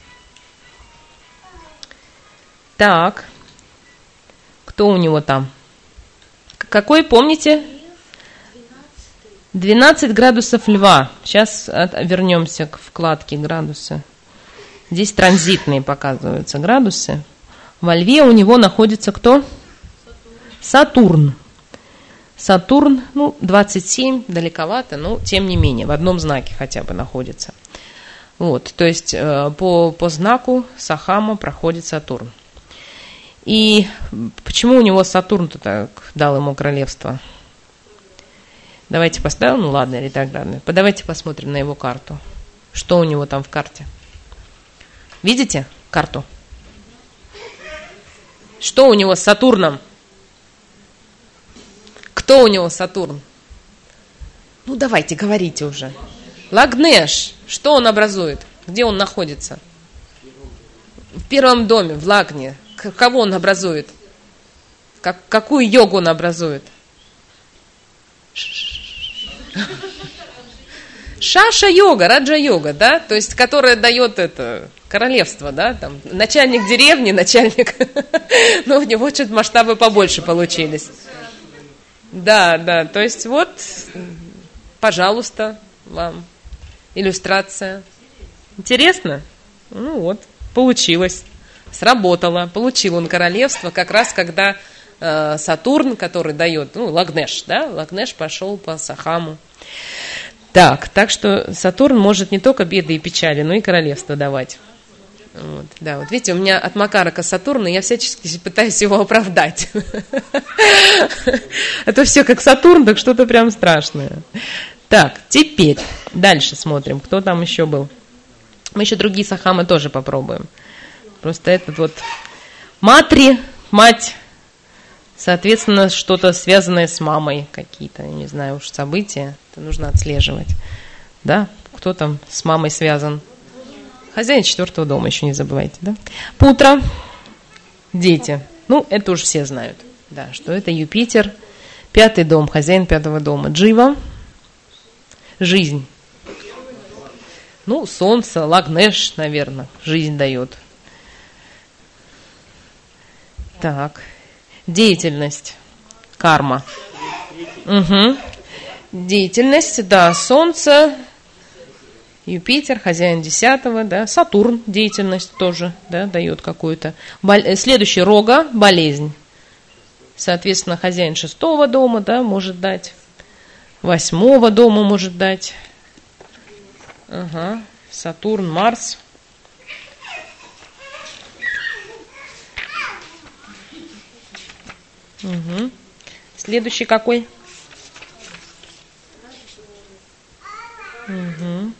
Так, кто у него там? Какой, помните? двенадцать градусов льва. Сейчас вернемся к вкладке градусы. Здесь транзитные показываются градусы. Во льве у него находится кто? Сатурн. Сатурн, ну, двадцать семь, далековато, но тем не менее, в одном знаке хотя бы находится. Вот, то есть э, по, по знаку Сахама проходит Сатурн. И почему у него Сатурн-то так дал ему королевство? Давайте поставим, ну ладно, ретроградное. Давайте посмотрим на его карту. Что у него там в карте? Видите карту? Что у него с Сатурном? Кто у него Сатурн? Ну давайте, говорите уже. Лагнеш. Что он образует? Где он находится? В первом доме, в Лагне. Кого он образует? Как, какую йогу он образует? Шаша-йога, раджа-йога, да? То есть, которая дает это королевство, да? Там, начальник деревни, начальник... Но у него чуть масштабы побольше получились. Да, да, то есть вот, пожалуйста, вам иллюстрация. Интересно? Ну вот, получилось. Сработало. Получил он королевство, как раз когда э, Сатурн, который дает, ну, Лагнеш, да, Лагнеш пошел по Сахаму. Так, так что Сатурн может не только беды и печали, но и королевство давать. Вот, да, вот видите, у меня от Макарака Сатурна, я всячески пытаюсь его оправдать. А то все как Сатурн, так что-то прям страшное. Так, теперь дальше смотрим, кто там еще был. Мы еще другие сахамы тоже попробуем. Просто этот вот матри, мать, соответственно, что-то связанное с мамой, какие-то, я не знаю уж, события, это нужно отслеживать. Да, кто там с мамой связан? Хозяин четвертого дома, еще не забывайте, да? Путра, дети. Ну, это уж все знают, да, что это Юпитер, пятый дом, хозяин пятого дома. Джива, жизнь. Ну, солнце, Лагнеш, наверное, жизнь дает. Так, деятельность, карма. Угу. Деятельность, да, солнце, Юпитер, хозяин десятого, да, Сатурн, деятельность тоже, да, дает какую-то. Бол... Следующий рога, болезнь. Соответственно, хозяин шестого дома, да, может дать. Восьмого дома может дать. Ага. Сатурн, Марс. Угу. Следующий какой? Угу.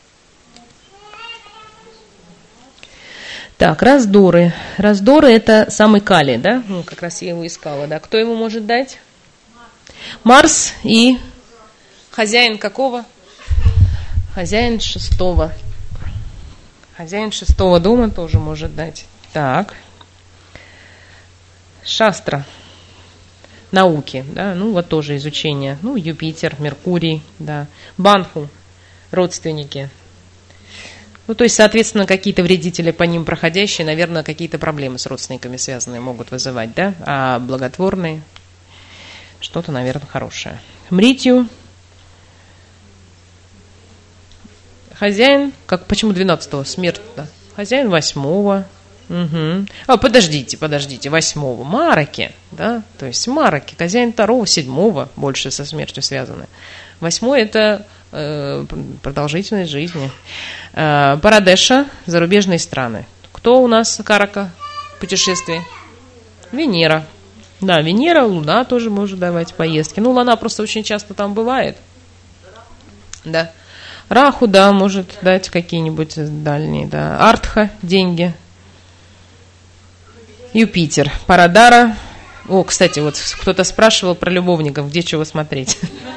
Так, раздоры. Раздоры это самый Кали, да? Ну, как раз я его искала, да. Кто ему может дать? Марс и хозяин какого? Хозяин шестого. Хозяин шестого дома тоже может дать. Так. Шастра. Науки, да, ну вот тоже изучение. Ну, Юпитер, Меркурий, да. Банху. Родственники. Ну, то есть, соответственно, какие-то вредители по ним проходящие, наверное, какие-то проблемы с родственниками связанные могут вызывать, да? А благотворные что-то, наверное, хорошее. Мритью. Хозяин, как, почему двенадцатого? Смерть, да. Хозяин восьмого. Угу. А, подождите, подождите, восьмого. Мараки, да? То есть Мараки. Хозяин второго, седьмого больше со смертью связаны. Восьмой это э, продолжительность жизни. Э, Парадеша, зарубежные страны. Кто у нас Карака в путешествии? Венера. Да, Венера, Луна тоже может давать поездки. Ну, Луна просто очень часто там бывает. Да. Раху, да, может дать какие-нибудь дальние, да. Артха, деньги. Юпитер, Парадара. О, кстати, вот кто-то спрашивал про любовников, где чего смотреть.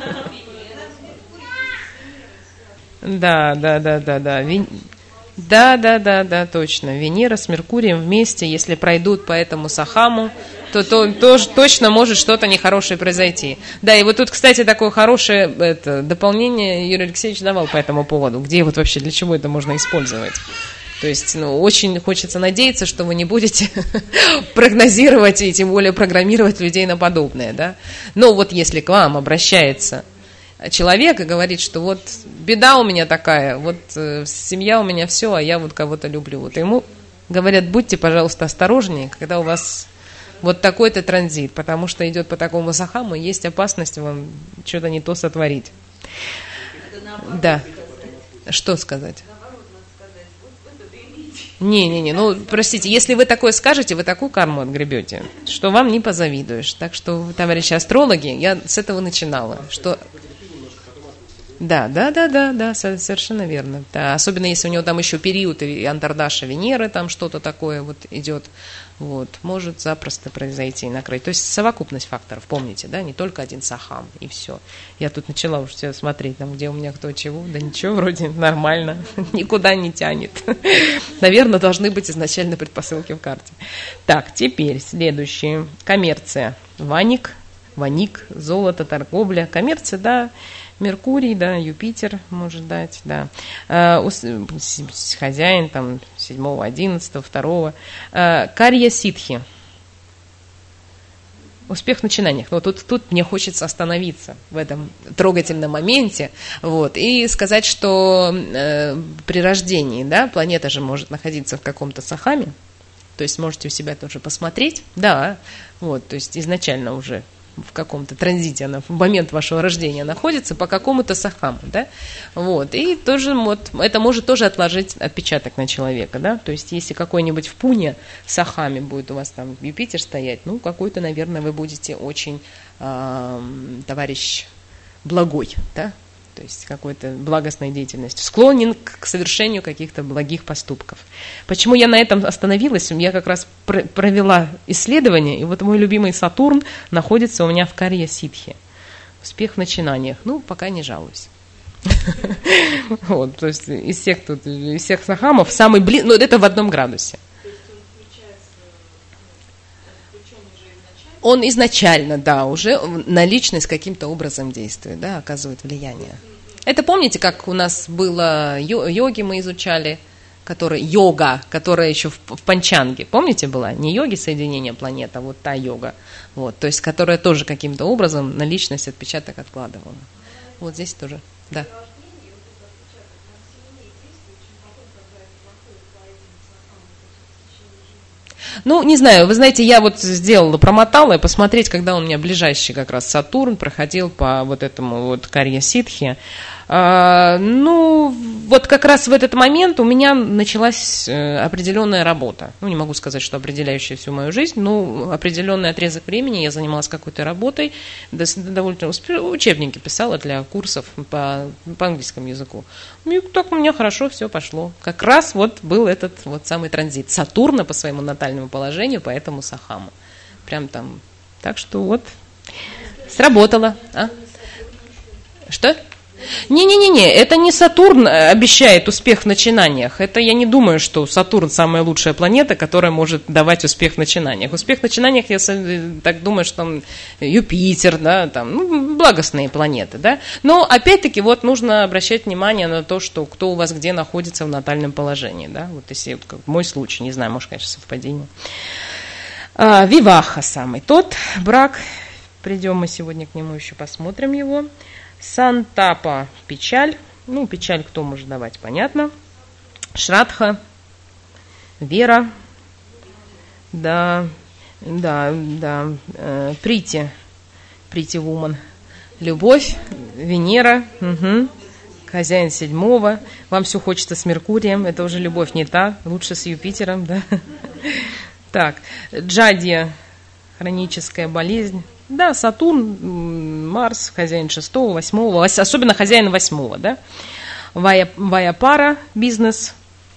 Да, да, да, да, да. Да, да, да, да, точно. Венера с Меркурием вместе, если пройдут по этому Сахаму, то, то, то точно может что-то нехорошее произойти. Да, и вот тут, кстати, такое хорошее это, дополнение Юрий Алексеевич давал по этому поводу. Где вот вообще, для чего это можно использовать? То есть, ну, очень хочется надеяться, что вы не будете прогнозировать и тем более программировать людей на подобное, да. Но вот если к вам обращается человек и говорит, что вот беда у меня такая, вот э, семья у меня все, а я вот кого-то люблю. Вот ему говорят, будьте, пожалуйста, осторожнее, когда у вас вот такой-то транзит, потому что идет по такому Сахаму, есть опасность вам что-то не то сотворить. Да. Что сказать? Не-не-не, ну, простите, если вы такое скажете, вы такую карму отгребете, что вам не позавидуешь. Так что, товарищи астрологи, я с этого начинала, что... Да, да, да, да, да, совершенно верно. Да, особенно если у него там еще период и Антардаша Венеры, там что-то такое вот идет, вот, может запросто произойти и накрыть. То есть совокупность факторов, помните, да, не только один Сахам, и все. Я тут начала уже все смотреть, там, где у меня кто чего, да ничего, вроде нормально, никуда не тянет. Наверное, должны быть изначально предпосылки в карте. Так, теперь следующее. Коммерция. Ваник, ваник, золото, торговля. Коммерция, да. Меркурий, да, Юпитер может дать, да. А, хозяин там седьмого, одиннадцатого, второго. А, Карья Ситхи. Успех в начинаниях. Вот тут, тут мне хочется остановиться в этом трогательном моменте, вот, и сказать, что э, при рождении, да, планета же может находиться в каком-то Сахаме, То есть можете у себя тоже посмотреть. Да, вот, то есть изначально уже в каком-то транзите она в момент вашего рождения находится по какому-то сахаму, да, вот, и тоже вот, это может тоже отложить отпечаток на человека, да, то есть если какой-нибудь в пуне сахаме будет у вас там Юпитер стоять, ну, какой-то, наверное, вы будете очень э, товарищ благой, да, то есть какой-то благостной деятельностью, склонен к совершению каких-то благих поступков. Почему я на этом остановилась? Я как раз пр- провела исследование, и вот мой любимый Сатурн находится у меня в Карья Ситхи. Успех в начинаниях. Ну, пока не жалуюсь. Вот, то есть из всех тут, из всех сахамов самый близкий, ну, это в одном градусе. Он изначально, да, уже на личность каким-то образом действует, да, оказывает влияние. Это помните, как у нас было йоги мы изучали, который, йога, которая еще в, в Панчанге, помните, была? Не йоги соединения планет, а вот та йога, вот, то есть которая тоже каким-то образом на личность отпечаток откладывала. Вот здесь тоже, да. Ну, не знаю, вы знаете, я вот сделала, промотала, и посмотреть, когда у меня ближайший как раз Сатурн проходил по вот этому вот Карья Ситхи. А, ну, вот как раз в этот момент у меня началась определенная работа. Ну, не могу сказать, что определяющая всю мою жизнь, но определенный отрезок времени я занималась какой-то работой, довольно учебники писала для курсов по, по английскому языку. И так у меня хорошо все пошло. Как раз вот был этот вот самый транзит Сатурна по своему натальному положению, по этому сахаму. Прям там. Так что вот сработало. А? Что? Не-не-не, это не Сатурн обещает успех в начинаниях. Это я не думаю, что Сатурн самая лучшая планета, которая может давать успех в начинаниях. Успех в начинаниях, я так думаю, что там Юпитер, да, там, ну, благостные планеты, да. Но опять-таки вот нужно обращать внимание на то, что кто у вас где находится в натальном положении, да. Вот если вот, как мой случай, не знаю, может, конечно, совпадение. А, Виваха самый тот брак. Придем мы сегодня к нему еще посмотрим его. Сантапа – печаль. Ну, печаль кто может давать, понятно. Шрадха – вера. Да, да, да. Э, прити – прити вуман. Любовь, Венера. Угу. Хозяин седьмого. Вам все хочется с Меркурием. Это уже любовь не та. Лучше с Юпитером, да. Так, Джадья – хроническая болезнь. Да, Сатурн, Марс, хозяин шестого, восьмого, особенно хозяин восьмого, да. Вая, Ваяпара, бизнес.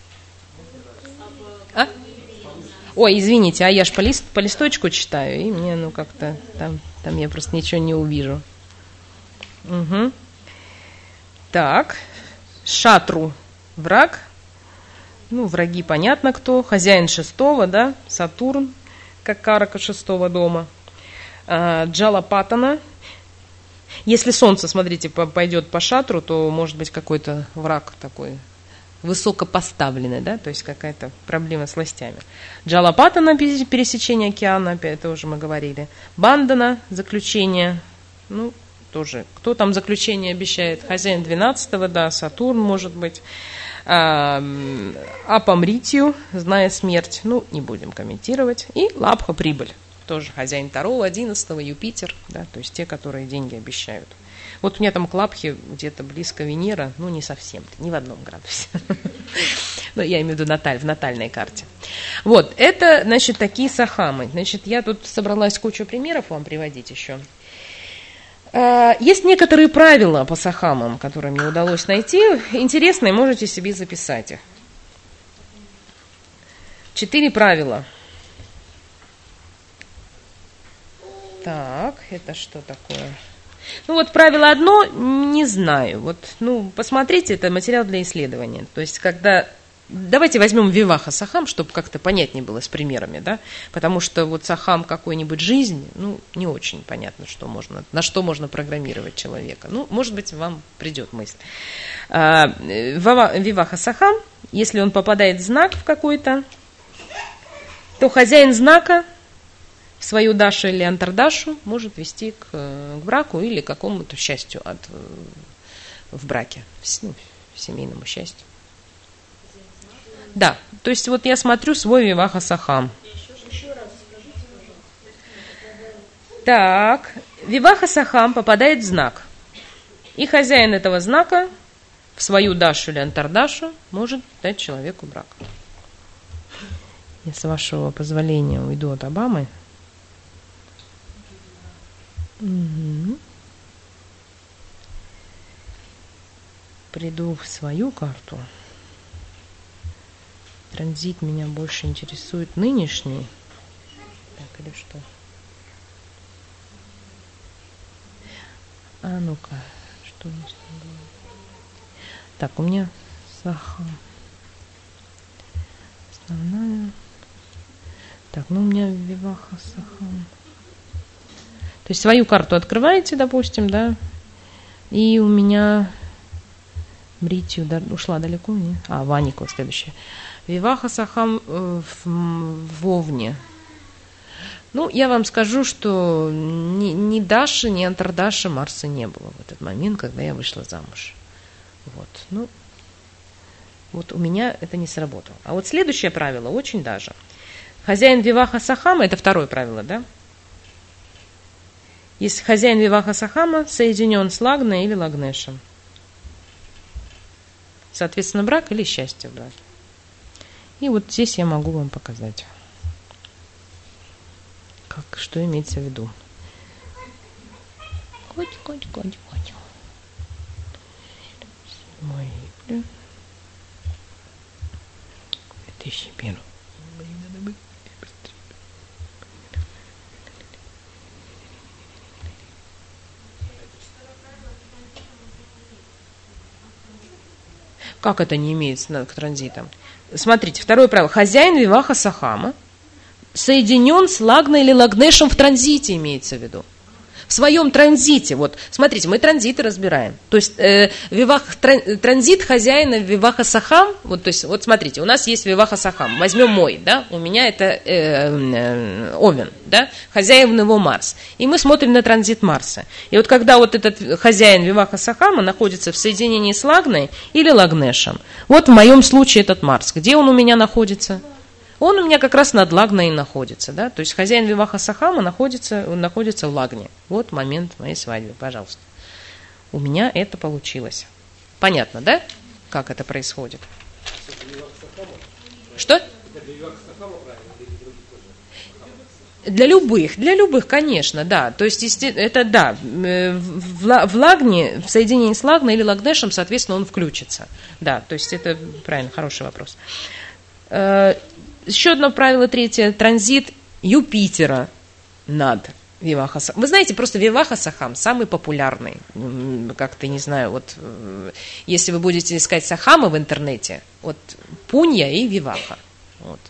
А? Ой, извините, а я ж по, лист, по листочку читаю, и мне, ну, как-то там, там я просто ничего не увижу. Угу. Так, Шатру, враг. Ну, враги понятно кто. Хозяин шестого, да, Сатурн, как карака шестого дома. Джалапатана. Если солнце, смотрите, пойдет по шатру, то может быть какой-то враг такой высокопоставленный, да, то есть какая-то проблема с властями. Джалапатана, пересечение океана, опять это уже мы говорили. Бандана, заключение, ну, тоже, кто там заключение обещает? Хозяин двенадцатого, да, Сатурн, может быть. Апамритию, зная смерть, ну, не будем комментировать. И Лабха, прибыль. Тоже хозяин второго, одиннадцатого, Юпитер, да, то есть те, которые деньги обещают. Вот у меня там к Лабхе где-то близко Венера, ну не совсем, не в одном градусе. Но я имею в виду наталь, в натальной карте. Вот, это, значит, такие сахамы. Значит, я тут собралась кучу примеров вам приводить еще. Есть некоторые правила по сахамам, которые мне удалось найти. Интересные, можете себе записать их. Четыре правила. Так, это что такое? Ну вот правило одно, не знаю. Вот, ну, посмотрите, это материал для исследования. То есть, когда... Давайте возьмем Виваха Сахам, чтобы как-то понятнее было с примерами, да? Потому что вот Сахам какой-нибудь жизни, ну, не очень понятно, что можно, на что можно программировать человека. Ну, может быть, вам придет мысль. А, Виваха Сахам, если он попадает в знак в какой-то, то хозяин знака в свою Дашу или Антардашу может вести к, к браку или к какому-то счастью от, в браке, ну, семейному счастью. Да, То есть вот я смотрю свой Виваха Сахам. Так, Виваха Сахам попадает в знак. И хозяин этого знака в свою Дашу или Антардашу может дать человеку брак. Я, с вашего позволения, уйду от Обамы. Угу. Приду в свою карту. Транзит меня больше интересует нынешний. Так, или что? А ну-ка, что у нас там было? Так, у меня Сахам. Основная. Так, ну у меня Виваха Сахам. То есть свою карту открываете, допустим, да? И у меня Мритью да, ушла далеко, не? А, Ванику следующая. Виваха Сахам э, в, в Овне. Ну, я вам скажу, что ни, ни Даши, ни Антардаши Марса не было в этот момент, когда я вышла замуж. Вот, ну, вот у меня это не сработало. А вот следующее правило очень даже. Хозяин Виваха Сахама, это второе правило, да? Если хозяин Виваха Сахама соединен с Лагной или Лагнешем. Соответственно, брак или счастье в браке. И вот здесь я могу вам показать. Как, что имеется в виду. Коть, коть, коть, коть. две тысячи первый. Как это не имеет к транзитам? Смотрите, второе правило. Хозяин Виваха Сахама соединен с Лагной или Лагнешем в транзите, имеется в виду. В своем транзите. Вот, смотрите, мы транзиты разбираем. То есть э, вивах, тран, транзит хозяина Виваха Сахам. Вот, то есть, вот смотрите, у нас есть Виваха Сахам. Возьмем мой, да, у меня это э, э, Овен, да, хозяин его Марс. И мы смотрим на транзит Марса. И вот когда вот этот хозяин Виваха Сахама находится в соединении с Лагной или Лагнешем, вот в моем случае этот Марс. Где он у меня находится? Он у меня как раз над Лагной находится, да, то есть хозяин Виваха Сахама находится, находится в Лагне. Вот момент моей свадьбы, пожалуйста. У меня это получилось. Понятно, да, как это происходит? Что? Для любых, для любых, конечно, да. То есть это да, в Лагне, в соединении с Лагной или Лагнешем, соответственно, он включится. Да, то есть это правильно, хороший вопрос. Еще одно правило, третье. Транзит Юпитера над Виваха Сахам. Вы знаете, просто Виваха Сахам самый популярный. Как-то, не знаю, вот если вы будете искать Сахама в интернете, вот Пунья и Виваха. Вот.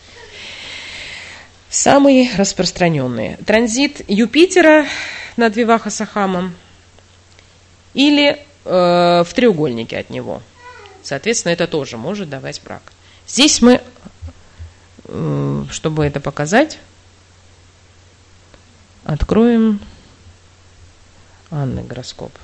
Самые распространенные. Транзит Юпитера над Виваха Сахамом или э, в треугольнике от него. Соответственно, это тоже может давать брак. Здесь мы, чтобы это показать, откроем Анны гороскоп.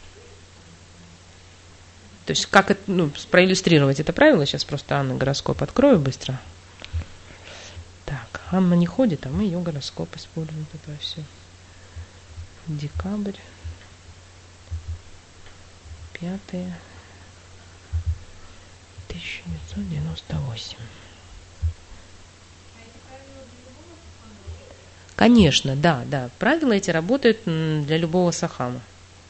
То есть, как это, ну, проиллюстрировать это правило, сейчас просто Анны гороскоп открою быстро. Так, Анна не ходит, а мы ее гороскоп используем. Это все. Декабрь. Пятое. тысяча девятьсот девяносто восемь. Конечно, да, да. Правила эти работают для любого сахама.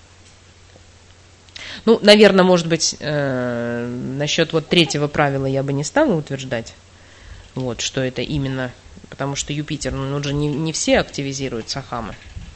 Ну, наверное, может быть, э, насчет вот третьего правила я бы не стала утверждать, вот, что это именно, потому что Юпитер, ну, он же не, не все активизируют сахамы.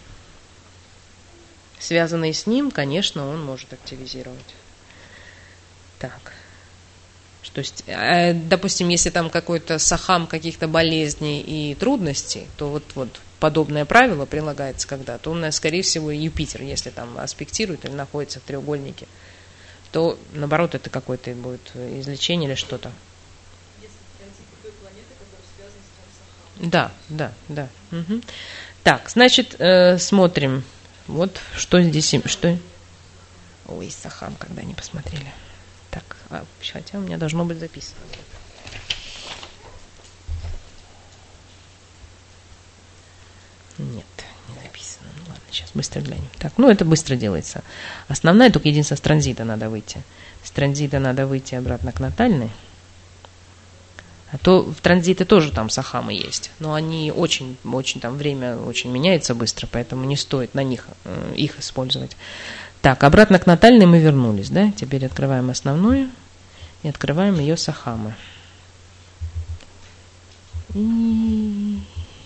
Связанные с ним, конечно, он может активизировать. Так. То есть, допустим, если там какой-то сахам каких-то болезней и трудностей, то вот, вот подобное правило прилагается когда-то. Он, скорее всего, Юпитер, если там аспектирует или находится в треугольнике, то, наоборот, это какое-то будет излечение или что-то. Да, да, да. Угу. Так, значит, э, смотрим. Вот что здесь, что... Ой, сахам, когда не посмотрели. Так, а, хотя у меня должно быть записано. быстрое глянем. Так, ну это быстро делается. Основная, только единственное, с транзита надо выйти. С транзита надо выйти обратно к натальной. А то в транзите тоже там сахамы есть. Но они очень, очень там время очень меняется быстро, поэтому не стоит на них э, их использовать. Так, обратно к натальной мы вернулись, да? Теперь открываем основную и открываем ее сахамы. И...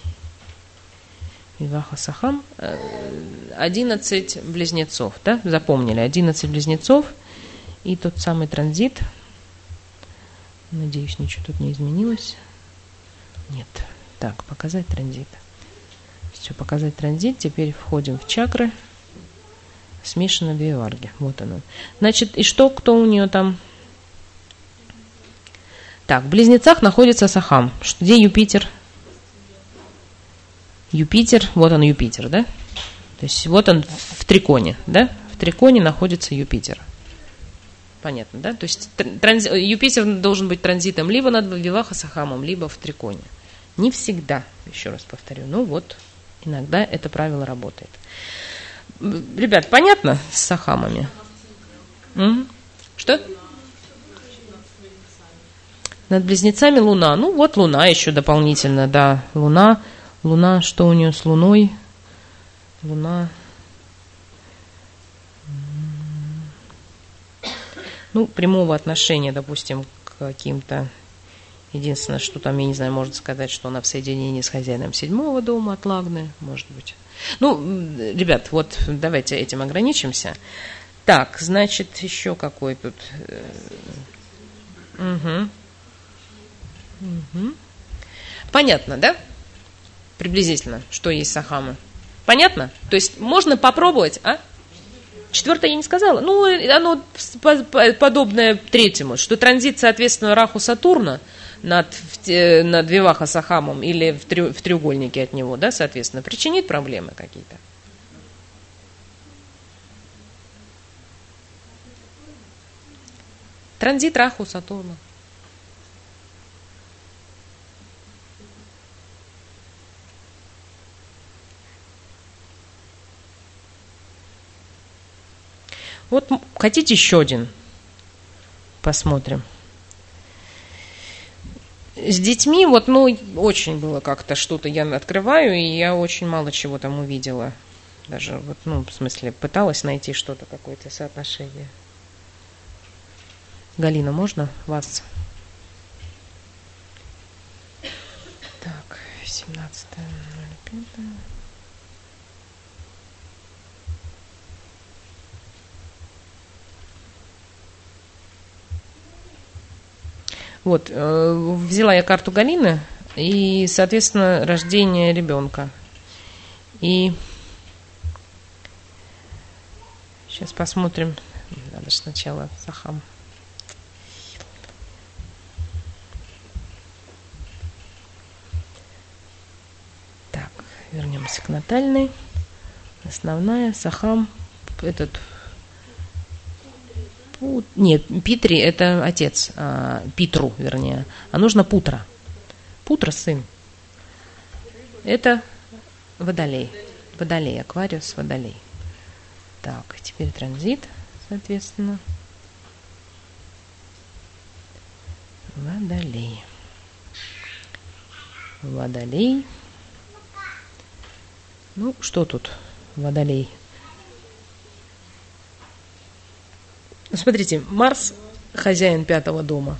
Виваха Сахам. одиннадцать близнецов, да? Запомнили, одиннадцать близнецов. И тот самый транзит. Надеюсь, ничего тут не изменилось. Нет. Так, показать транзит. Все, показать транзит. Теперь входим в чакры. Смешано в Виварге. Вот оно. Значит, и что, кто у нее там? Так, в близнецах находится Сахам. Где Юпитер? Юпитер, вот он Юпитер, да? То есть вот он в триконе, да? В триконе находится Юпитер. Понятно, да? То есть транзи... Юпитер должен быть транзитом либо над Виваха Сахамом, либо в триконе. Не всегда, еще раз повторю. Ну вот, иногда это правило работает. Ребят, понятно с Сахамами? М? Что? Над близнецами Луна. Ну вот Луна еще дополнительно, да. Луна. Луна, что у нее с Луной? Луна. Ну, прямого отношения, допустим, к каким-то... Единственное, что там, я не знаю, можно сказать, что она в соединении с хозяином седьмого дома от Лагны, может быть. Ну, ребят, вот давайте этим ограничимся. Так, значит, еще какой тут... Угу. Угу. Понятно, да? Приблизительно, что есть Сахамы. Понятно? То есть можно попробовать, а? Четвертое я не сказала. Ну, оно подобное третьему, что транзит, соответственно, Раху Сатурна над, над Виваха Сахамом или в, трё, в треугольнике от него, да, соответственно, причинит проблемы какие-то. Транзит Раху Сатурна. Вот хотите еще один? Посмотрим. С детьми, вот, ну, очень было как-то что-то, я открываю, и я очень мало чего там увидела. Даже, вот, ну, в смысле, пыталась найти что-то, какое-то соотношение. Галина, можно вас? Так, семнадцатое ноль пять. Вот, э, взяла я карту Галины и, соответственно, рождение ребенка. И сейчас посмотрим. Надо же сначала Сахам. Так, вернемся к натальной. Основная, Сахам, этот... Нет, Питри – это отец, а, Питру, вернее. А нужно Путра. Путра – сын. Это Водолей. Водолей, Аквариус, Водолей. Так, теперь транзит, соответственно. Водолей. Водолей. Ну, что тут? Водолей. Смотрите, Марс, хозяин пятого дома,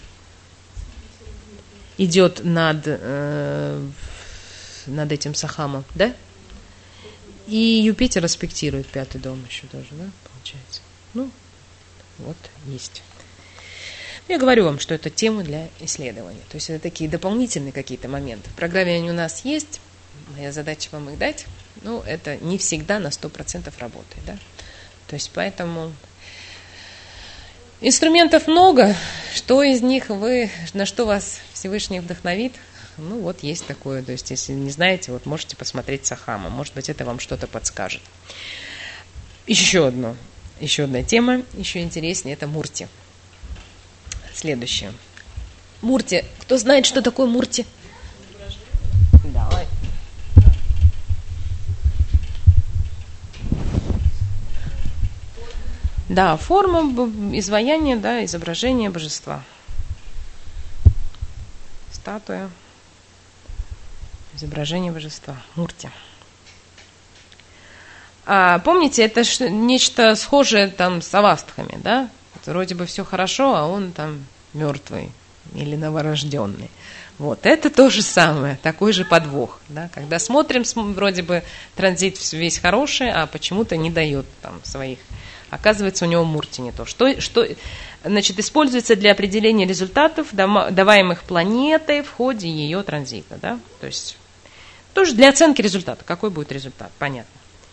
идет над, э, над этим Сахамом, да? И Юпитер аспектирует пятый дом еще тоже, да, получается. Ну, вот, есть. Я говорю вам, что это тема для исследования. То есть это такие дополнительные какие-то моменты. В программе они у нас есть, моя задача вам их дать, но это не всегда на сто процентов работает, да? То есть поэтому... Инструментов много, что из них вы, на что вас Всевышний вдохновит, ну вот есть такое, то есть если не знаете, вот можете посмотреть Сахама, может быть это вам что-то подскажет. Еще одно, еще одна тема, еще интереснее, это Мурти. Следующее. Мурти, кто знает, что такое Мурти? Давай. Да, форма изваяния, да, изображение божества. Статуя, изображение божества, мурти. А, помните, это ш- нечто схожее там с авастхами, да? Вроде бы все хорошо, а он там мертвый или новорожденный. Вот, это то же самое, такой же подвох, да? Когда смотрим, вроде бы транзит весь хороший, а почему-то не дает там своих. Оказывается, у него мурти не то. Что, что, значит, используется для определения результатов, даваемых планетой в ходе ее транзита. Да? То есть тоже для оценки результата. Какой будет результат? Понятно.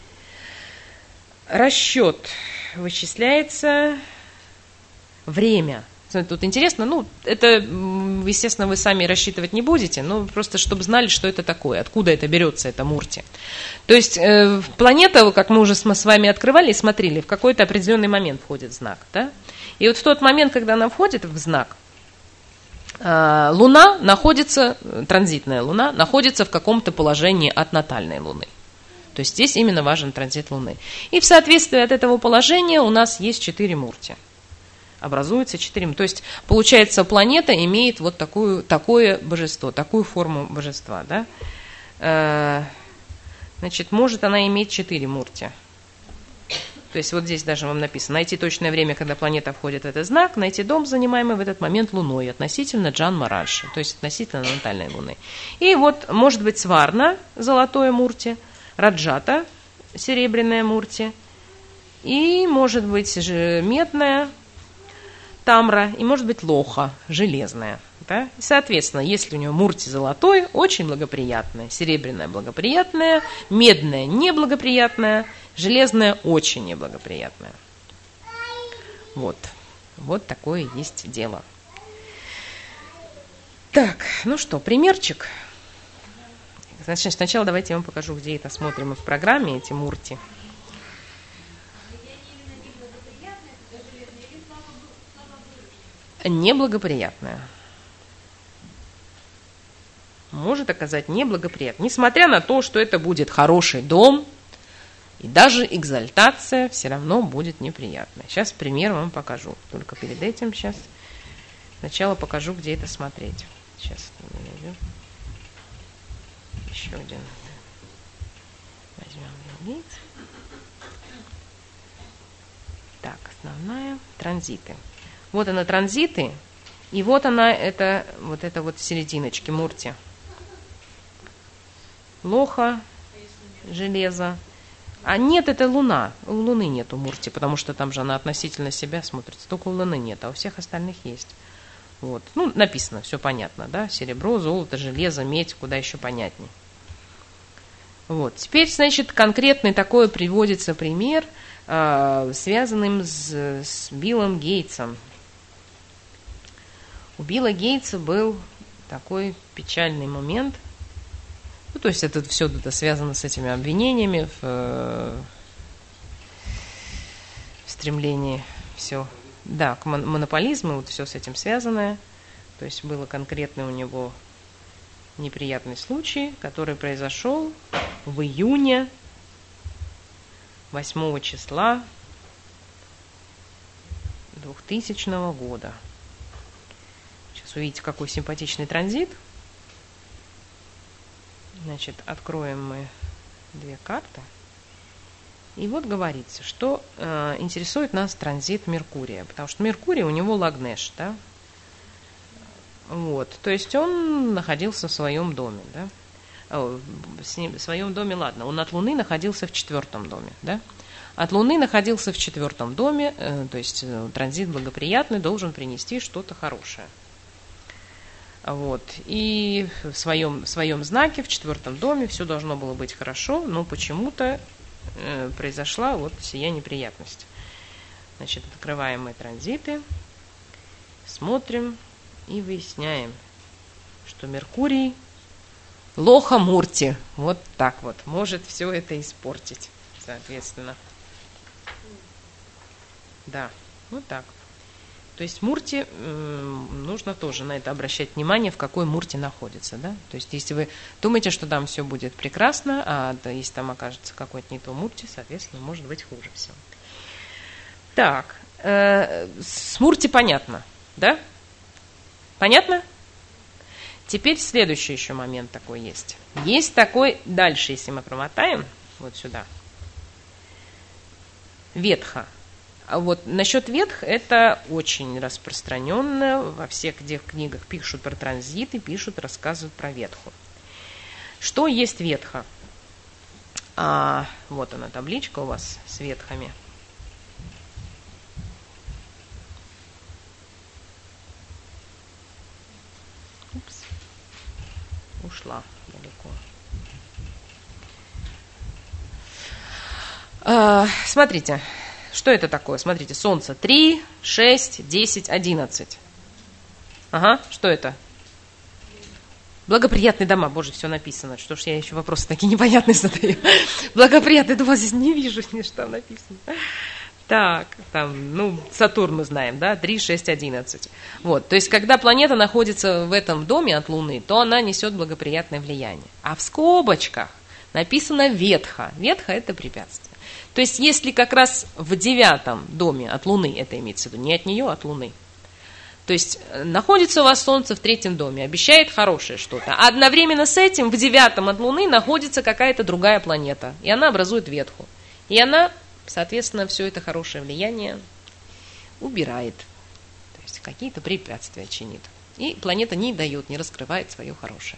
Расчет вычисляется время. Тут интересно, ну, это, естественно, вы сами рассчитывать не будете, но просто чтобы знали, что это такое, откуда это берется, это мурти. То есть э, планета, как мы уже с вами открывали и смотрели, в какой-то определенный момент входит в знак. Да? И вот в тот момент, когда она входит в знак, э, Луна находится, транзитная Луна, находится в каком-то положении от натальной Луны. То есть здесь именно важен транзит Луны. И в соответствии от этого положения у нас есть четыре мурти. Образуется четыре. То есть, получается, планета имеет вот такую, такое божество, такую форму божества. Да? Значит, может она иметь четыре мурти. То есть, вот здесь даже вам написано, найти точное время, когда планета входит в этот знак, найти дом, занимаемый в этот момент Луной, относительно Джан Мараджи, то есть относительно натальной Луны. И вот, может быть, Сварна, золотое мурти, Раджата, серебряная мурти, и, может быть, медная, Тамра, и может быть лоха, железная. Да? И, соответственно, если у нее мурти золотой, очень благоприятная, серебряная благоприятная, медная неблагоприятная, железная очень неблагоприятная. Вот. Вот такое есть дело. Так, ну что, примерчик. Значит, сначала давайте я вам покажу, где это смотрим мы в программе, эти мурти. Неблагоприятная. Может оказать неблагоприятно. Несмотря на то, что это будет хороший дом, и даже экзальтация все равно будет неприятная. Сейчас пример вам покажу. Только перед этим сейчас сначала покажу, где это смотреть. Сейчас найдем. Еще один. Возьмем лимит. Так, основная. Транзиты. Вот она транзиты, и вот она, это вот это вот в серединочке, мурти. Лоха, железо. А нет, это Луна. У Луны нету мурти, потому что там же она относительно себя смотрится. Только у Луны нет, а у всех остальных есть. Вот. Ну, написано, все понятно, да? Серебро, золото, железо, медь, куда еще понятней. Вот. Теперь, значит, конкретный такой приводится пример, э, связанным с, с Биллом Гейтсом. У Билла Гейтса был такой печальный момент. Ну, то есть это все это связано с этими обвинениями в, в стремлении все, да, к монополизму, вот все с этим связанное. То есть было конкретный у него неприятный случай, который произошел в июне восьмого числа двухтысячного года. Увидите, какой симпатичный транзит. Значит, откроем мы две карты. И вот говорится, что э, интересует нас транзит Меркурия. Потому что Меркурий, у него лагнеш, да? Вот, то есть он находился в своем доме, да? О, с ним, в своем доме, ладно, он от Луны находился в четвертом доме, да? От Луны находился в четвертом доме, э, то есть э, транзит благоприятный должен принести что-то хорошее. Вот. И в своем, в своем знаке, в четвертом доме все должно было быть хорошо, но почему-то э, произошла вот сия неприятность. Значит, открываем мы транзиты, смотрим и выясняем, что Меркурий лоха мурти, вот так вот, может все это испортить, соответственно. Да, вот так. То есть мурти, э, нужно тоже на это обращать внимание, в какой мурти находится. Да? То есть если вы думаете, что там все будет прекрасно, а да, если там окажется какой-то не то мурти, соответственно, может быть хуже всего. Так, э, с Мурти понятно, да? Понятно? Теперь следующий еще момент такой есть. Есть такой, дальше, если мы промотаем, вот сюда, ветха. А вот насчет ветх это очень распространенно. Во всех где в книгах пишут про транзиты, пишут, рассказывают про ветху. Что есть ветха? А, вот она, табличка у вас с ветхами. Упс. Ушла далеко. А, смотрите. Что это такое? Смотрите, Солнце три, шесть, десять, одиннадцать. Ага, что это? Благоприятные дома. Боже, все написано. Что ж я еще вопросы такие непонятные задаю. Благоприятные дома здесь не вижу, что написано. Так, там, ну, Сатурн мы знаем, да, три, шесть, одиннадцать. Вот, то есть, когда планета находится в этом доме от Луны, то она несет благоприятное влияние. А в скобочках написано ветха. Ветха – это препятствие. То есть, если как раз в девятом доме от Луны, это имеется в виду, не от нее, а от Луны. То есть, находится у вас Солнце в третьем доме, обещает хорошее что-то. А одновременно с этим в девятом от Луны находится какая-то другая планета. И она образует ветху. И она, соответственно, все это хорошее влияние убирает. То есть, какие-то препятствия чинит. И планета не дает, не раскрывает свое хорошее.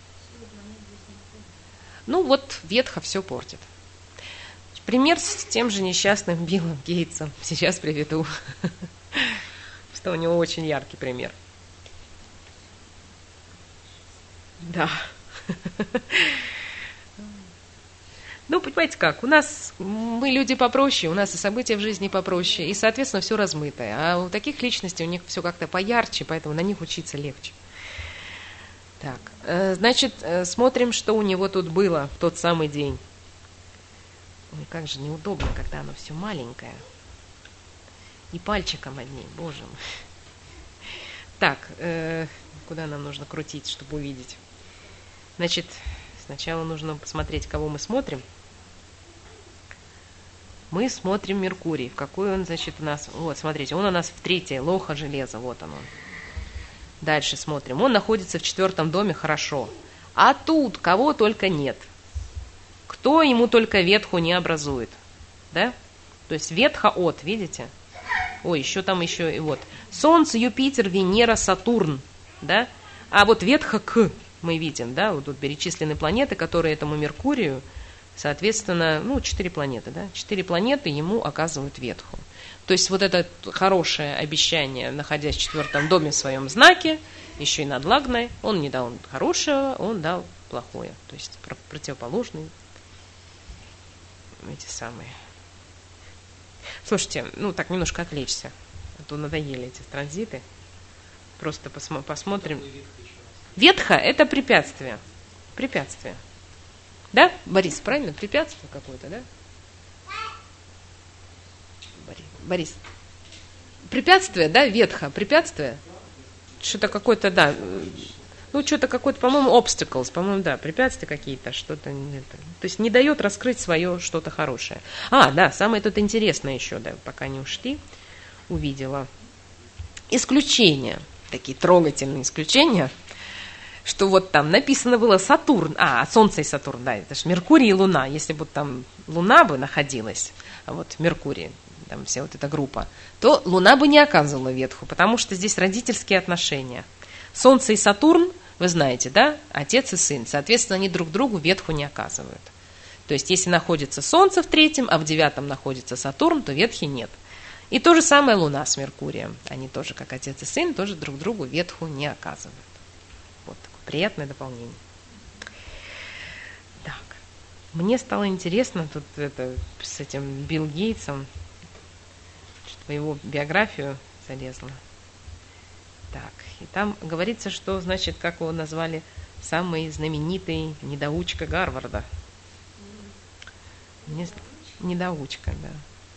Ну вот, ветха все портит. Пример с тем же несчастным Биллом Гейтсом. Сейчас приведу. Что у него очень яркий пример. Да. Ну, понимаете как, у нас, мы люди попроще, у нас и события в жизни попроще, и, соответственно, все размытое. А у таких личностей у них все как-то поярче, поэтому на них учиться легче. Так, значит, смотрим, что у него тут было в тот самый день. Ой, как же неудобно, когда оно все маленькое. И пальчиком одним, боже мой. Так, э, куда нам нужно крутить, чтобы увидеть? Значит, сначала нужно посмотреть, кого мы смотрим. Мы смотрим Меркурий. В какой он, значит, у нас... Вот, смотрите, он у нас в третьей, лоха железа, вот он он. Дальше смотрим. Он находится в четвертом доме, хорошо. А тут кого только нет. Кто ему только ветху не образует, да? То есть ветха от, видите? Ой, еще там еще и вот. Солнце, Юпитер, Венера, Сатурн, да? А вот ветха к мы видим, да? Вот тут перечислены планеты, которые этому Меркурию, соответственно, ну, четыре планеты, да? Четыре планеты ему оказывают ветху. То есть вот это хорошее обещание, находясь в четвертом доме в своем знаке, еще и надлагное, он не дал хорошего, он дал плохое. То есть противоположный. Эти самые. Слушайте, ну так немножко отвлечься. А то надоели эти транзиты. Просто посмо- посмотрим. Ветха – это препятствие. Препятствие. Да, Борис, правильно? Препятствие какое-то, да? Борис, Борис. Препятствие, да, ветха, препятствие. Что-то какое-то, да. Ну, что-то какое-то, по-моему, obstacles, по-моему, да, препятствия какие-то, что-то. То есть не дает раскрыть свое что-то хорошее. А, да, самое тут интересное еще, да, пока не ушли, увидела. Исключения, такие трогательные исключения, что вот там написано было Сатурн, а, Солнце и Сатурн, да, это же Меркурий и Луна. Если бы там Луна бы находилась, а вот Меркурий, там вся вот эта группа, то Луна бы не оказывала ветху, потому что здесь родительские отношения. Солнце и Сатурн, вы знаете, да, отец и сын, соответственно, они друг другу ветху не оказывают. То есть, если находится Солнце в третьем, а в девятом находится Сатурн, то ветхи нет. И то же самое Луна с Меркурием. Они тоже, как отец и сын, тоже друг другу ветху не оказывают. Вот такое приятное дополнение. Так, мне стало интересно тут это, с этим Билл Гейтсом, что-то в его биографию залезла. Так, и там говорится, что, значит, как его назвали, самый знаменитый недоучка Гарварда. Не, недоучка, да.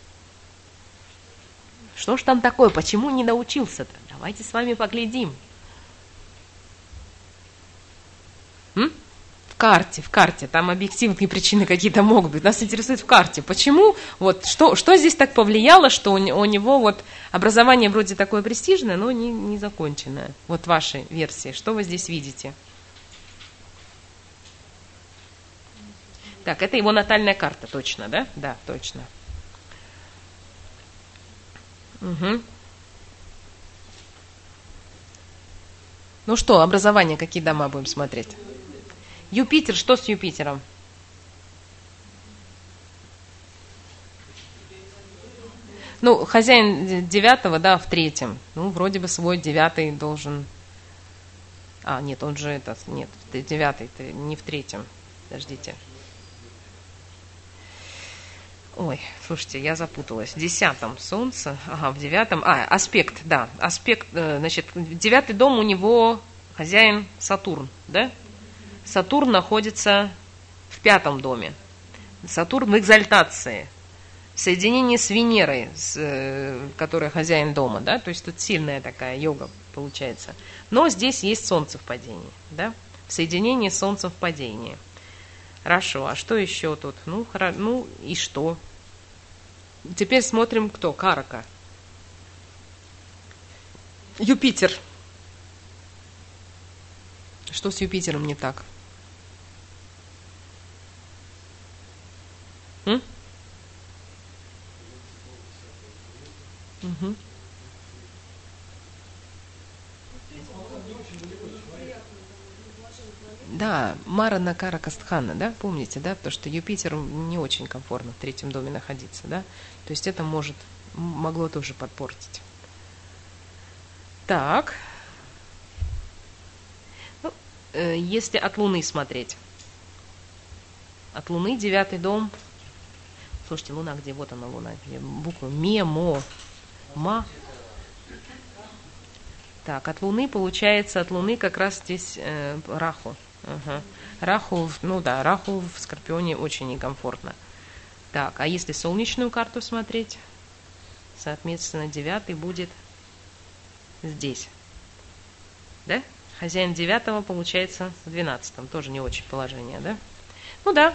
Что ж там такое? Почему не научился-то? Давайте с вами поглядим. М? карте, в карте. Там объективные причины какие-то могут быть. Нас интересует в карте. Почему? Вот что, что здесь так повлияло, что у, у него вот образование вроде такое престижное, но не, не законченное. Вот вашей версии. Что вы здесь видите? Так, это его натальная карта, точно, да? Да, точно. Угу. Ну что, образование, какие дома будем смотреть? Юпитер, что с Юпитером? Ну, хозяин девятого, да, в третьем. Ну, вроде бы свой девятый должен... А, нет, он же это... Нет, девятый, не в третьем. Подождите. Ой, слушайте, я запуталась. В десятом Солнце, ага, в девятом... А, аспект, да, аспект, значит, девятый дом у него хозяин Сатурн, да? Сатурн находится в пятом доме. Сатурн в экзальтации, в соединении с Венерой, с, которая хозяин дома, да? То есть тут сильная такая йога получается. Но здесь есть Солнце в падении, да? В соединении с Солнцем в падении. Хорошо, а что еще тут? Ну, хоро... ну и что? Теперь смотрим, кто? Карака. Юпитер. Что с Юпитером не так? М? Угу. Да, Мара Накара Кастхана, да, помните, да, потому что Юпитеру не очень комфортно в третьем доме находиться, да, то есть это может, могло тоже подпортить. Так, ну, э, если от Луны смотреть, от Луны девятый дом, слушайте, Луна где, вот она Луна, буква Ме, Мо, Ма. Так, от Луны получается, от Луны как раз здесь э, Раху. Угу. Раху, ну да, Раху в Скорпионе очень некомфортно. Так, а если солнечную карту смотреть, соответственно, девятый будет здесь. Да? Хозяин девятого получается в двенадцатом. Тоже не очень положение, да? Ну да.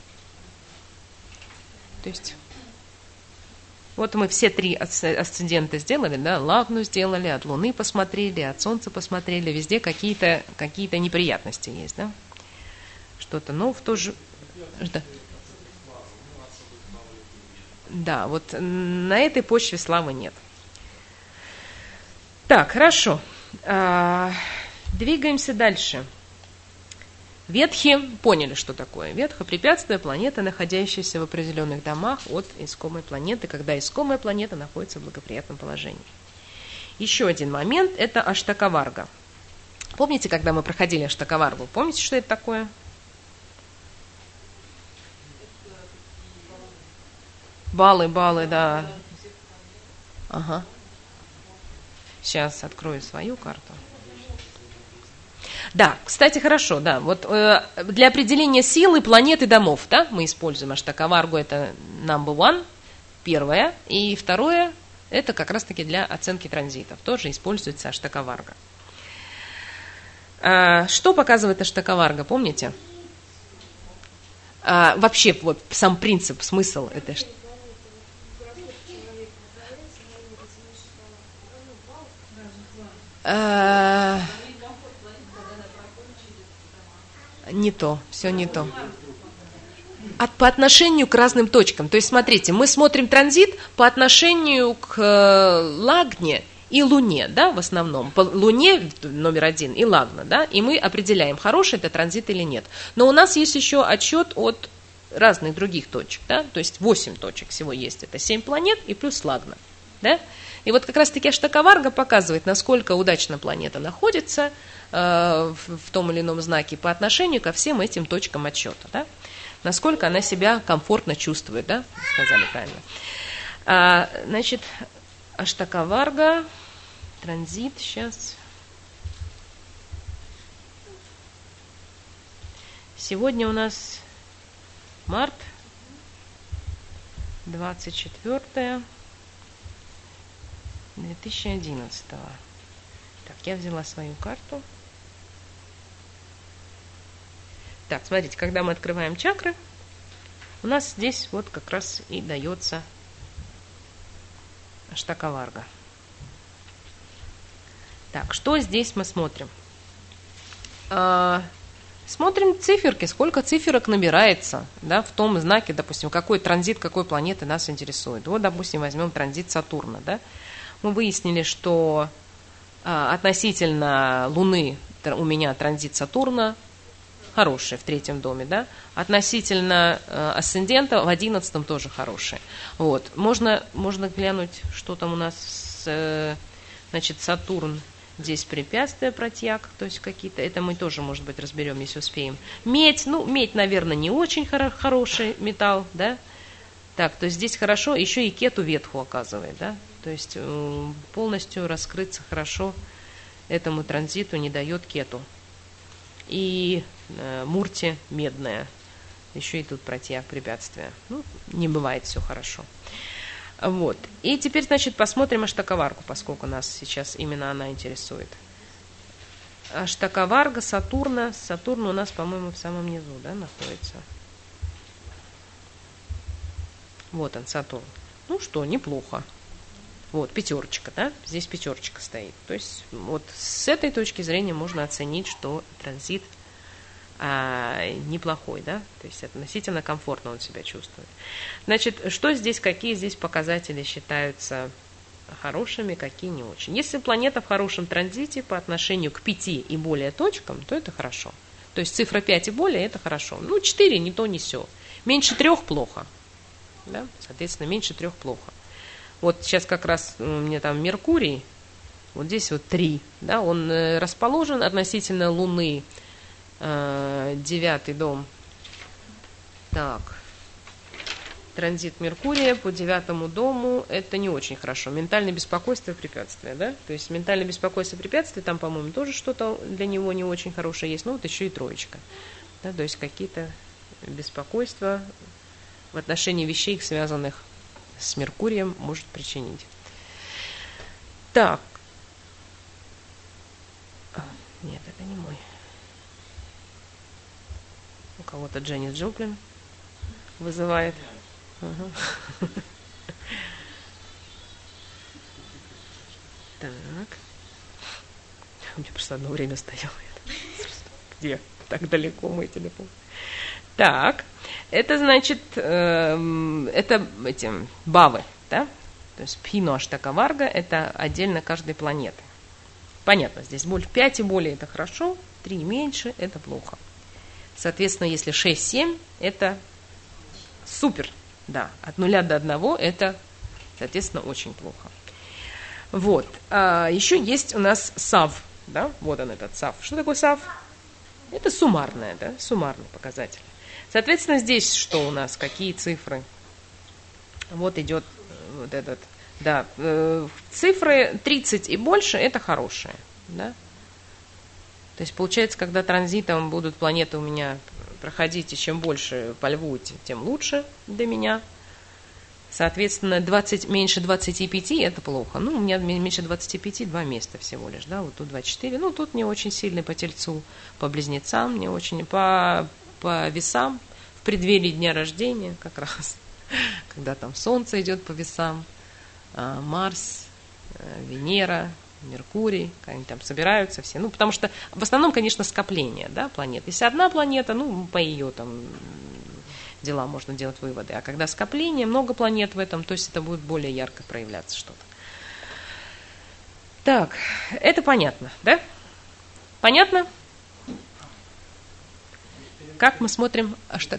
То есть... Вот мы все три асцендента сделали, да, Лагну сделали, от Луны посмотрели, от Солнца посмотрели, везде какие-то какие-то неприятности есть, да? Что-то, ну, в то же... Да. Да, вот на этой почве славы нет. Так, хорошо. А, двигаемся дальше. Ветхи поняли, что такое. Ветха препятствие планеты, находящаяся в определенных домах от искомой планеты, когда искомая планета находится в благоприятном положении. Еще один момент – это Аштакаварга. Помните, когда мы проходили Аштакаваргу? Помните, что это такое? Баллы, баллы, да. Ага. Сейчас открою свою карту. Да, кстати, хорошо, да. Вот э, для определения силы планет и домов, да, мы используем Аштакаваргу, это number one, первое, и второе, это как раз-таки для оценки транзитов, тоже используется Аштакаварга. А, что показывает Аштакаварга, помните? А, вообще, вот сам принцип, смысл этой... А, Не то, все не то. От, по отношению к разным точкам. То есть, смотрите, мы смотрим транзит по отношению к э, Лагне и Луне, да, в основном. По Луне номер один и Лагна, да, и мы определяем, хороший это транзит или нет. Но у нас есть еще отчет от разных других точек, да, то есть восемь точек всего есть. Это семь планет и плюс Лагна, да. И вот как раз-таки Аштакаварга показывает, насколько удачно планета находится э, в, в том или ином знаке по отношению ко всем этим точкам отсчета, да? Насколько она себя комфортно чувствует, да? Сказали правильно. А, значит, Аштакаварга, транзит, сейчас. Сегодня у нас март, двадцать четвёртое. две тысячи одиннадцатого. Так, я взяла свою карту. Так, смотрите, когда мы открываем чакры, у нас здесь вот как раз и дается Аштакаварга. Так, что здесь мы смотрим? А, смотрим циферки, сколько циферок набирается, да, в том знаке, допустим, какой транзит какой планеты нас интересует. Вот, допустим, возьмем транзит Сатурна. Да? Мы выяснили, что а, относительно Луны у меня транзит Сатурна хороший в третьем доме, да? Относительно э, асцендента в одиннадцатом тоже хороший. Вот. Можно, можно глянуть, что там у нас, э, значит, Сатурн, здесь препятствия, протяг, то есть какие-то, это мы тоже, может быть, разберем, если успеем. Медь, ну, медь, наверное, не очень хоро- хороший металл, да? Так, то есть здесь хорошо, еще и кету ветху оказывает, да? То есть э, полностью раскрыться хорошо этому транзиту не дает кету. И э, мурти медная. Еще и тут протяг, препятствия. Ну, не бывает все хорошо. Вот. И теперь, значит, посмотрим Аштакаваргу, поскольку нас сейчас именно она интересует. Аштакаварга Сатурна. Сатурн у нас, по-моему, в самом низу, да, находится. Вот он, Сатурн. Ну что, неплохо. Вот, пятерочка, да, здесь пятерочка стоит. То есть вот с этой точки зрения можно оценить, что транзит а, неплохой, да, то есть относительно комфортно он себя чувствует. Значит, что здесь, какие здесь показатели считаются хорошими, какие не очень. Если планета в хорошем транзите по отношению к пяти и более точкам, то это хорошо. То есть цифра пять и более это хорошо. Ну, четыре не то, не сё. Меньше трех плохо, да, соответственно, меньше трех плохо. Вот сейчас как раз у меня там Меркурий, вот здесь вот три, да, он расположен относительно Луны, э, девятый дом. Так, транзит Меркурия по девятому дому, это не очень хорошо. Ментальное беспокойство и препятствия, да, то есть ментальное беспокойство и препятствия, там, по-моему, тоже что-то для него не очень хорошее есть, ну вот еще и троечка, да, то есть какие-то беспокойства в отношении вещей, связанных с Меркурием, может причинить. Так. А, нет, это не мой. У кого-то Дженнис Джоплин вызывает. Ага. Так. У меня просто одно время стояло. Где? Так далеко мой телефон. Так, это значит, э, это эти бавы, да? То есть Пхино Аштакаварга это отдельно каждой планеты. Понятно, здесь более пять и более это хорошо, три и меньше это плохо. Соответственно, если шесть-семь это супер, да, от нуля до одного это, соответственно, очень плохо. Вот, а еще есть у нас САВ, да, вот он этот САВ. Что такое САВ? Это суммарное, да, суммарный показатель. Соответственно, здесь что у нас, какие цифры? Вот идет вот этот, да, э, цифры тридцать и больше это хорошие, да. То есть получается, когда транзитом будут планеты у меня проходить, и чем больше по льву, тем лучше для меня. Соответственно, двадцать, меньше двадцати пяти это плохо. Ну, у меня меньше двадцати пяти два места всего лишь, да, вот тут двадцать четыре. Ну, тут не очень сильный по тельцу, по близнецам, не очень, по, по весам, в преддверии дня рождения как раз, когда там Солнце идет по весам, Марс, Венера, Меркурий, они там собираются все. Ну, потому что в основном, конечно, скопление, да, планет. Если одна планета, ну, по ее там дела можно делать выводы. А когда скопление, много планет в этом, то есть это будет более ярко проявляться что-то. Так, это понятно, да? Понятно? Как мы смотрим? А что?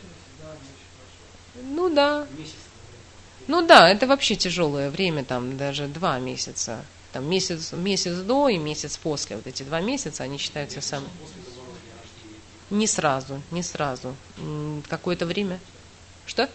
Ну да. Ну да, это вообще тяжелое время, там даже два месяца. Там месяц, месяц до и месяц после. Вот эти два месяца, они считаются самыми. Не сразу, не сразу. Какое-то время. Что?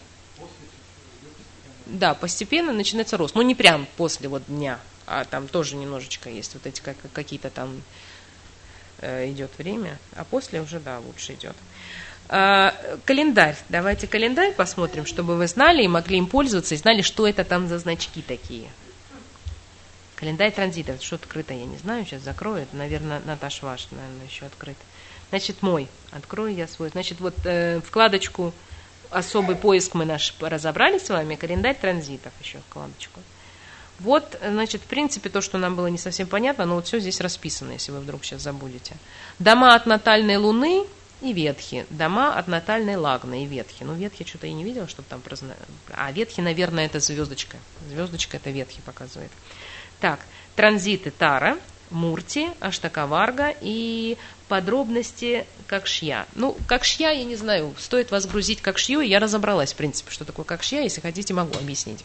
Да, постепенно начинается рост. Ну, не прям после вот дня, а там тоже немножечко есть вот эти как, какие-то там э, идет время, а после уже, да, лучше идет. А, календарь. Давайте календарь посмотрим, чтобы вы знали и могли им пользоваться, и знали, что это там за значки такие. Календарь транзитов. Это что открыто, я не знаю, сейчас закрою. Это, наверное, Наташа ваш, наверное, еще открыт. Значит, мой. Открою я свой. Значит, вот э, вкладочку «Особый поиск» мы наш разобрали с вами. Календарь транзитов еще вкладочку. Вот, значит, в принципе, то, что нам было не совсем понятно, но вот все здесь расписано, если вы вдруг сейчас забудете. Дома от натальной луны и ветхи. Дома от натальной лагны и ветхи. Ну, ветхи что-то я не видела, чтобы там... Прозна... А ветхи, наверное, это звездочка. Звездочка это ветхи показывает. Так, транзиты Тара, Мурти, Аштакаварга и подробности Какшья. Ну, Какшья, я не знаю, стоит вас грузить Какшью, я разобралась, в принципе, что такое Какшья, если хотите, могу объяснить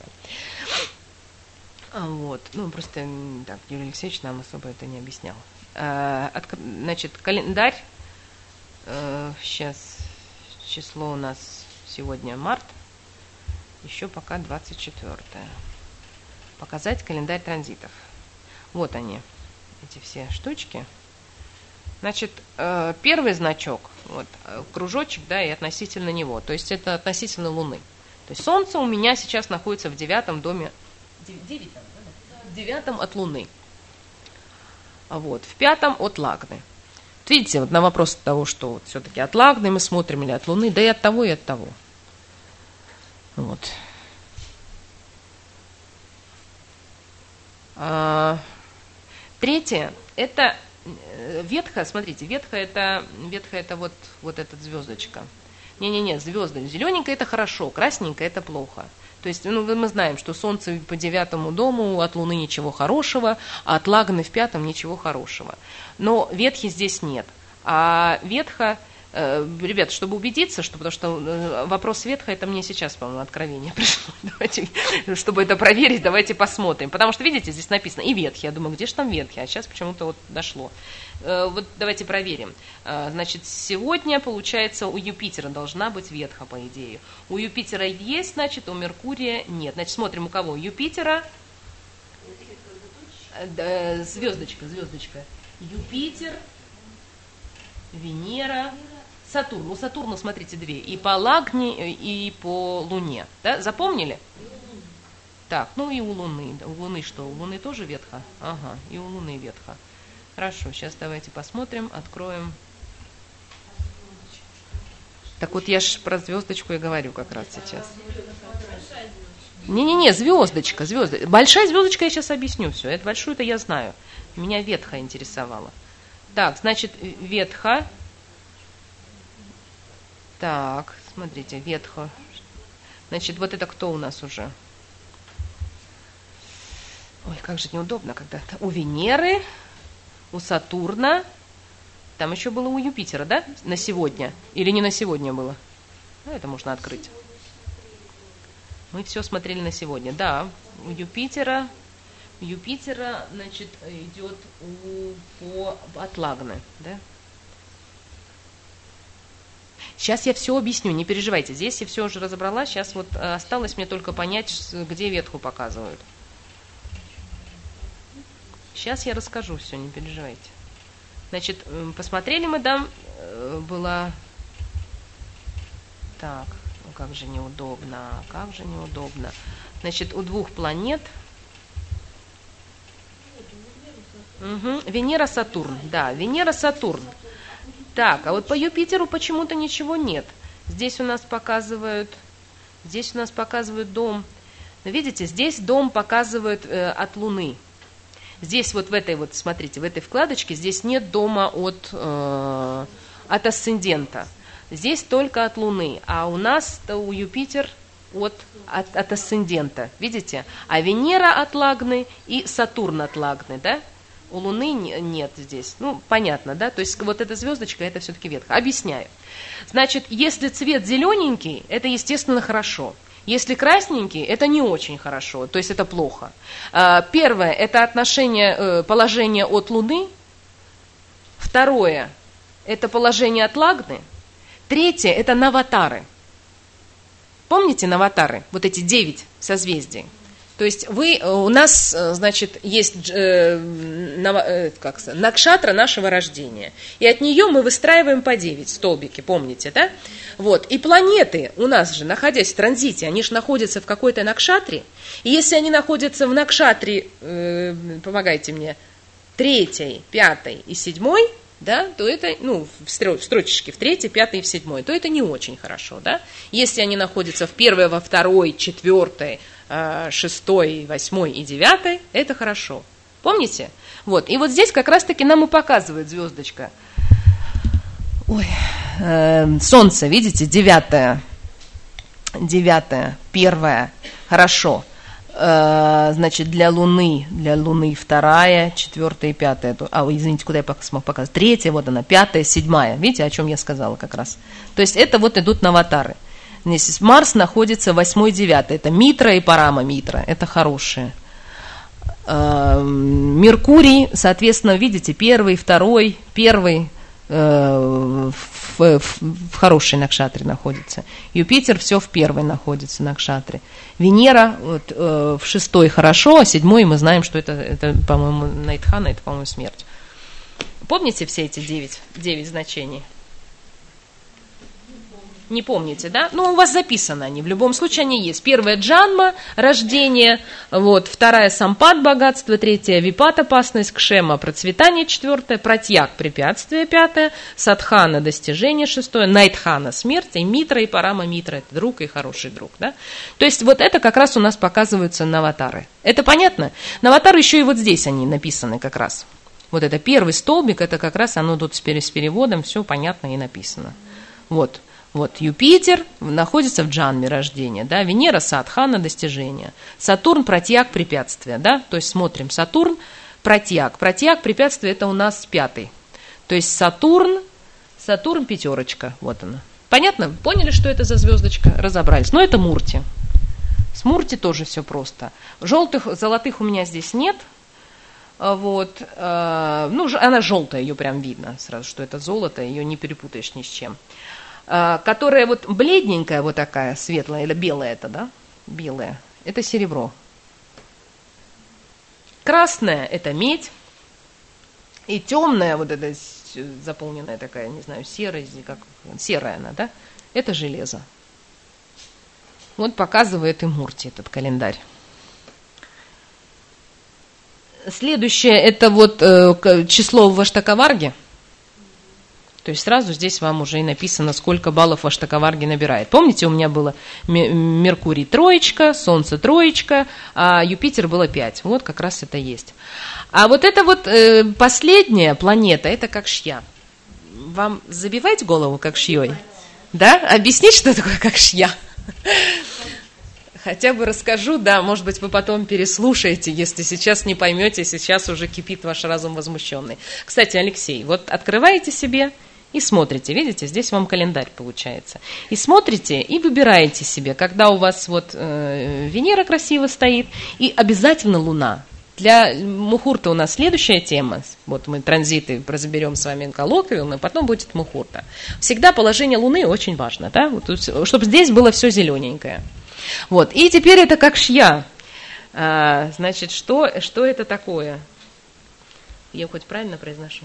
вам. Вот, ну, просто так, Юрий Алексеевич нам особо это не объяснял. А, от, значит, календарь, а, сейчас число у нас сегодня март, еще пока двадцать четвёртое. Показать календарь транзитов. Вот они, эти все штучки. Значит, первый значок, вот, кружочек, да, и относительно него, то есть это относительно Луны. То есть Солнце у меня сейчас находится в девятом доме, девятом, да? В девятом от Луны, вот, в пятом от Лагны. Видите, вот на вопрос того, что вот все-таки от Лагны мы смотрим или от Луны, да и от того, и от того. Вот. А, третье, это ветха, смотрите, ветха это, ветха это вот, вот эта звездочка. Не-не-не, звезды. Зелененькая это хорошо, красненькая это плохо. То есть, ну, мы знаем, что Солнце по девятому дому, от Луны ничего хорошего, а от Лагны в пятом ничего хорошего. Но ветхи здесь нет. А ветха, э, ребят, чтобы убедиться, что, потому что вопрос ветха, это мне сейчас, по-моему, откровение пришло. Давайте, чтобы это проверить, давайте посмотрим. Потому что, видите, здесь написано и ветхи. Я думаю, где же там ветхи? А сейчас почему-то вот дошло. Э, вот давайте проверим. Э, значит, сегодня, получается, у Юпитера должна быть ветха, по идее. У Юпитера есть, значит, у Меркурия нет. Значит, смотрим, у кого? У Юпитера... Э, звездочка, звездочка. Юпитер... Венера, Сатурн. У Сатурна, смотрите, две. И по Лагне, и по Луне. Да? Запомнили? Так, ну и у Луны. У Луны что? У Луны тоже ветха? Ага, и у Луны ветха. Хорошо, сейчас давайте посмотрим, откроем. Так вот, я же про звездочку и говорю как раз сейчас. Не-не-не, звездочка, звезда. Большая звездочка, я сейчас объясню все. Это большую-то я знаю. Меня ветха интересовала. Так, значит, ветха. Так, смотрите, ветха. Значит, вот это кто у нас уже? Ой, как же неудобно когда-то. У Венеры, у Сатурна. Там еще было у Юпитера, да? На сегодня. Или не на сегодня было? Ну, это можно открыть. Мы все смотрели на сегодня. Да, у Юпитера... Юпитера, значит, идет у, по, от Лагны, да? Сейчас я все объясню, не переживайте. Здесь я все уже разобрала, сейчас вот осталось мне только понять, где ветху показывают. Сейчас я расскажу все, не переживайте. Значит, посмотрели мы, да, была... Так, ну как же неудобно, как же неудобно. Значит, у двух планет... Угу. Венера-Сатурн, да, Венера-Сатурн. Так, а вот по Юпитеру почему-то ничего нет. Здесь у нас показывают, здесь у нас показывают дом. Видите, здесь дом показывают э, от Луны. Здесь вот в этой вот, смотрите, в этой вкладочке здесь нет дома от, э, от асцендента. Здесь только от Луны, а у нас-то у Юпитер от, от, от асцендента, видите? А Венера от Лагны и Сатурн от Лагны, да? У Луны нет здесь. Ну, понятно, да? То есть вот эта звездочка, это все-таки ветха. Объясняю. Значит, если цвет зелененький, это, естественно, хорошо. Если красненький, это не очень хорошо, то есть это плохо. Первое, это отношение, положение от Луны. Второе, это положение от Лагны. Третье, это наватары. Помните наватары? Вот эти девять созвездий. То есть вы, у нас, значит, есть э, э, как, накшатра нашего рождения. И от нее мы выстраиваем по девять столбики, помните, да? Вот. И планеты у нас же, находясь в транзите, они же находятся в какой-то накшатре. И если они находятся в накшатре, э, помогайте мне, третьей, пятой и седьмой, да, то это, ну, в строчечке в третьей, пятой и в седьмой, то это не очень хорошо, да. Если они находятся в первой, во второй, четвертой, шестой, восьмой и девятой, это хорошо. Помните? Вот. И вот здесь как раз-таки нам и показывает звездочка. Ой, э, солнце, видите, девятое, девятое, первое, хорошо. Э, значит, для Луны, для Луны вторая, четвертая и пятая. А, извините, куда я смог показать? Третья, вот она, пятая, седьмая. Видите, о чем я сказала как раз. То есть это вот идут наватары. Марс находится восьмой, девятый. Это Митра и Парама Митра. Это хорошие. Меркурий, соответственно, видите, первый, второй, первый в, в, в хорошей накшатре находится. Юпитер все в первой находится накшатре. Венера вот, в шестой хорошо, а седьмой мы знаем, что это, это по-моему, Найтхана, это, по-моему, смерть. Помните все эти девять, девять значений? Не помните, да? Ну, у вас записаны они, в любом случае они есть. Первая джанма, рождение, вот, вторая сампад, богатство, третья випат, опасность, кшема, процветание, четвертое, пратьяг, препятствие, пятое, садхана, достижение, шестое, найтхана, смерть, и митра, и парама митра, это друг и хороший друг, да? То есть вот это как раз у нас показываются наватары. Это понятно? Наватары еще и вот здесь они написаны как раз. Вот это первый столбик, это как раз оно тут с переводом, все понятно и написано. Вот. Вот Юпитер находится в джанме рождения, да, Венера садхана достижения, Сатурн пратьяг препятствия, да, то есть смотрим Сатурн пратьяг, пратьяг препятствие это у нас пятый, то есть Сатурн, Сатурн пятерочка, вот она. Понятно? Поняли, что это за звездочка? Разобрались. Но это Мурти. С Мурти тоже все просто. Желтых, золотых у меня здесь нет. Вот, э, ну, она желтая, ее прям видно сразу, что это золото, ее не перепутаешь ни с чем. Которая вот бледненькая вот такая, светлая, или белая это, да? Белая. Это серебро. Красная это медь. И темная, вот эта заполненная такая, не знаю, серая, как, серая она, да? Это железо. Вот показывает и Мурти этот календарь. Следующее это вот э, число в Аштакаварге. То есть сразу здесь вам уже и написано, сколько баллов Аштакаварги набирает. Помните, у меня было Меркурий троечка, Солнце троечка, а Юпитер было пять. Вот как раз это есть. А вот эта вот э, последняя планета, это как шья. Вам забивать голову как шьей? Да? Объяснить, что такое как шья? Хотя бы расскажу, да, может быть, вы потом переслушаете, если сейчас не поймете, сейчас уже кипит ваш разум возмущенный. Кстати, Алексей, вот открываете себе и смотрите, видите, здесь вам календарь получается. И смотрите, и выбираете себе, когда у вас вот э, Венера красиво стоит, и обязательно Луна. Для мухурта у нас следующая тема, вот мы транзиты разберем с вами коллоквиум, и потом будет мухурта. Всегда положение Луны очень важно, да, вот, чтобы здесь было все зелененькое. Вот, и теперь это как шья. А, значит, что, что это такое? Я хоть правильно произношу?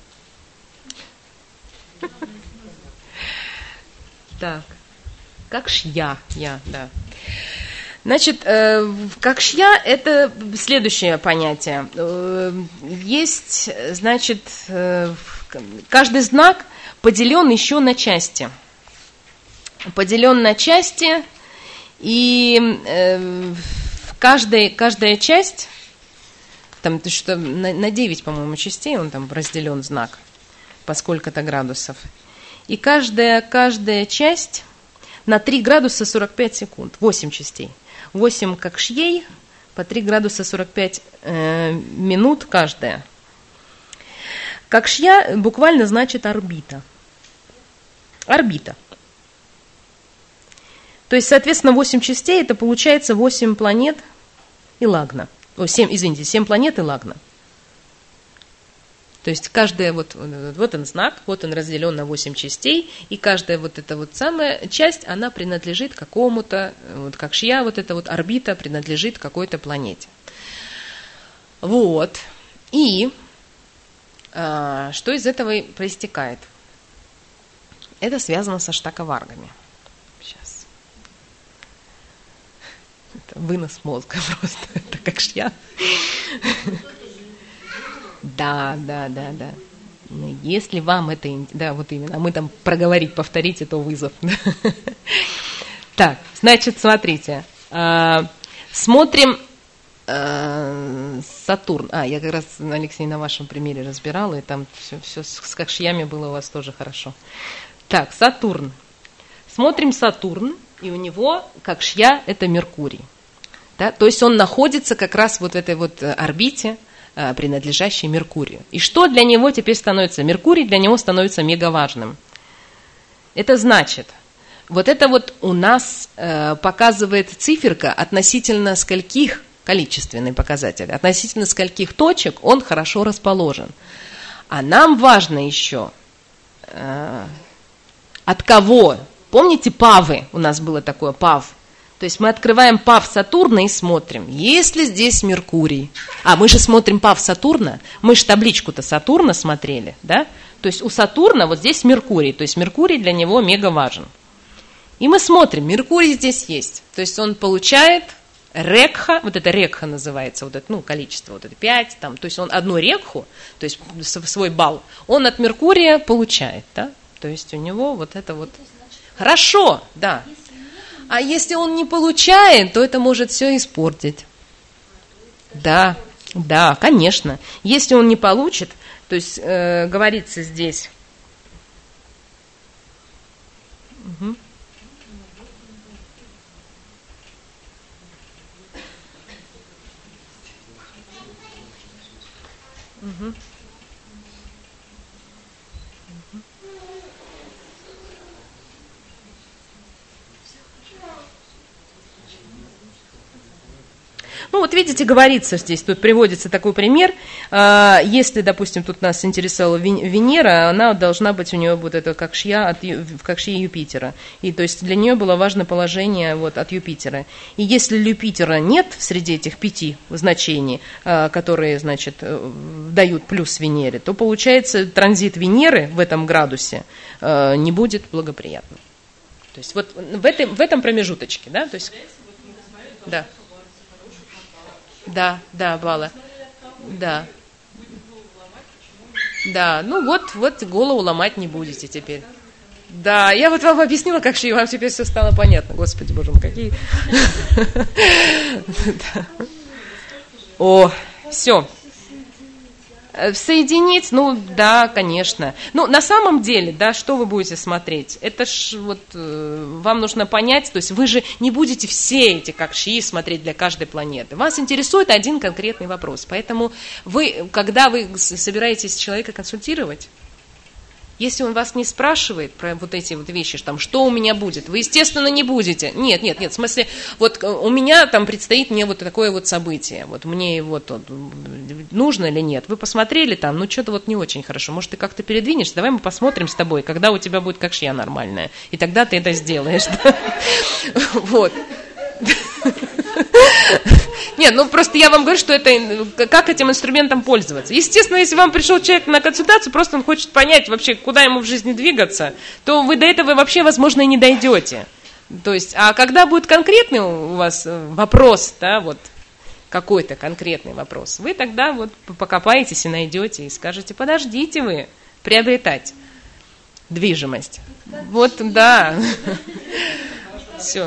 Так, как шья, я, да. Значит, э, как шья это следующее понятие. Э, есть, значит, э, каждый знак поделен еще на части. Поделен на части, и э, каждая, каждая часть, там что, на, на девять, по-моему, частей он там разделен знак. По сколько-то градусов. И каждая, каждая часть на три градуса сорок пять секунд. восемь частей. восемь как шьей, по три градуса сорок пять э, минут каждая. Как шья буквально значит орбита. Орбита. То есть, соответственно, восемь частей, это получается восемь планет и лагна. О, семь, извините, семь планет и лагна. То есть каждая вот, вот он знак, вот он разделен на восемь частей, и каждая вот эта вот самая часть, она принадлежит какому-то, вот как шья, вот эта вот орбита принадлежит какой-то планете. Вот. И а, что из этого проистекает? Это связано со штакаваргами. Сейчас. Это вынос мозга просто. Это как шья. Да, да, да, да. Но если вам это... Да, вот именно. Мы там проговорить, повторить, это вызов. Так, значит, смотрите. Смотрим Сатурн. А, я как раз, Алексей, на вашем примере разбирала, и там все, все с кашьями было у вас тоже хорошо. Так, Сатурн. Смотрим Сатурн, и у него кашья – это Меркурий. Да? То есть он находится как раз вот в этой вот орбите, принадлежащей Меркурию. И что для него теперь становится? Меркурий для него становится мегаважным. Это значит, вот это вот у нас э, показывает циферка относительно скольких, количественный показатель, относительно скольких точек он хорошо расположен. А нам важно еще, э, от кого. Помните павы? У нас было такое пав. То есть мы открываем пав Сатурна и смотрим, есть ли здесь Меркурий. А мы же смотрим пав Сатурна, мы же табличку-то Сатурна смотрели, да? То есть у Сатурна вот здесь Меркурий, то есть Меркурий для него мега важен. И мы смотрим, Меркурий здесь есть. То есть он получает рекха, вот это рекха называется, вот это, ну, количество, вот это пять, там, то есть он одну рекху, то есть свой балл, он от Меркурия получает, да? То есть у него вот это вот... Хорошо, да. А если он не получает, то это может все испортить. Да, да, конечно. Если он не получит, то есть э, говорится здесь. Угу. Угу. Ну вот видите, говорится здесь, тут приводится такой пример, если, допустим, тут нас интересовала Венера, она должна быть, у нее вот это как шья, от, как шья Юпитера, и то есть для нее было важно положение вот от Юпитера. И если Юпитера нет среди этих пяти значений, которые, значит, дают плюс Венере, то получается транзит Венеры в этом градусе не будет благоприятным. То есть вот в этом, в этом промежуточке, да, то есть, да. Да, да, балла. Да. Да, ну вот, вот голову ломать не будете теперь. Да, я вот вам объяснила, как же, и вам теперь все стало понятно. Господи, боже мой, какие. О, все. Соединить, ну да, конечно. Ну, на самом деле, да, что вы будете смотреть? Это ж вот э, вам нужно понять, то есть вы же не будете все эти как шии смотреть для каждой планеты. Вас интересует один конкретный вопрос. Поэтому вы, когда вы собираетесь человека консультировать, если он вас не спрашивает про вот эти вот вещи, там, что у меня будет, вы, естественно, не будете. Нет, нет, нет, в смысле, вот у меня там предстоит мне вот такое вот событие, вот мне вот, вот нужно или нет. Вы посмотрели там, ну что-то вот не очень хорошо, может ты как-то передвинешься, давай мы посмотрим с тобой, когда у тебя будет как шья нормальная, и тогда ты это сделаешь. Вот. Нет, ну просто я вам говорю, что это, как этим инструментом пользоваться. Естественно, если вам пришел человек на консультацию, просто он хочет понять вообще, куда ему в жизни двигаться, то вы до этого вообще, возможно, и не дойдете. То есть, а когда будет конкретный у вас вопрос, да, вот какой-то конкретный вопрос, вы тогда вот покопаетесь и найдете, и скажете, подождите вы приобретать движимость. Вот, да. Все.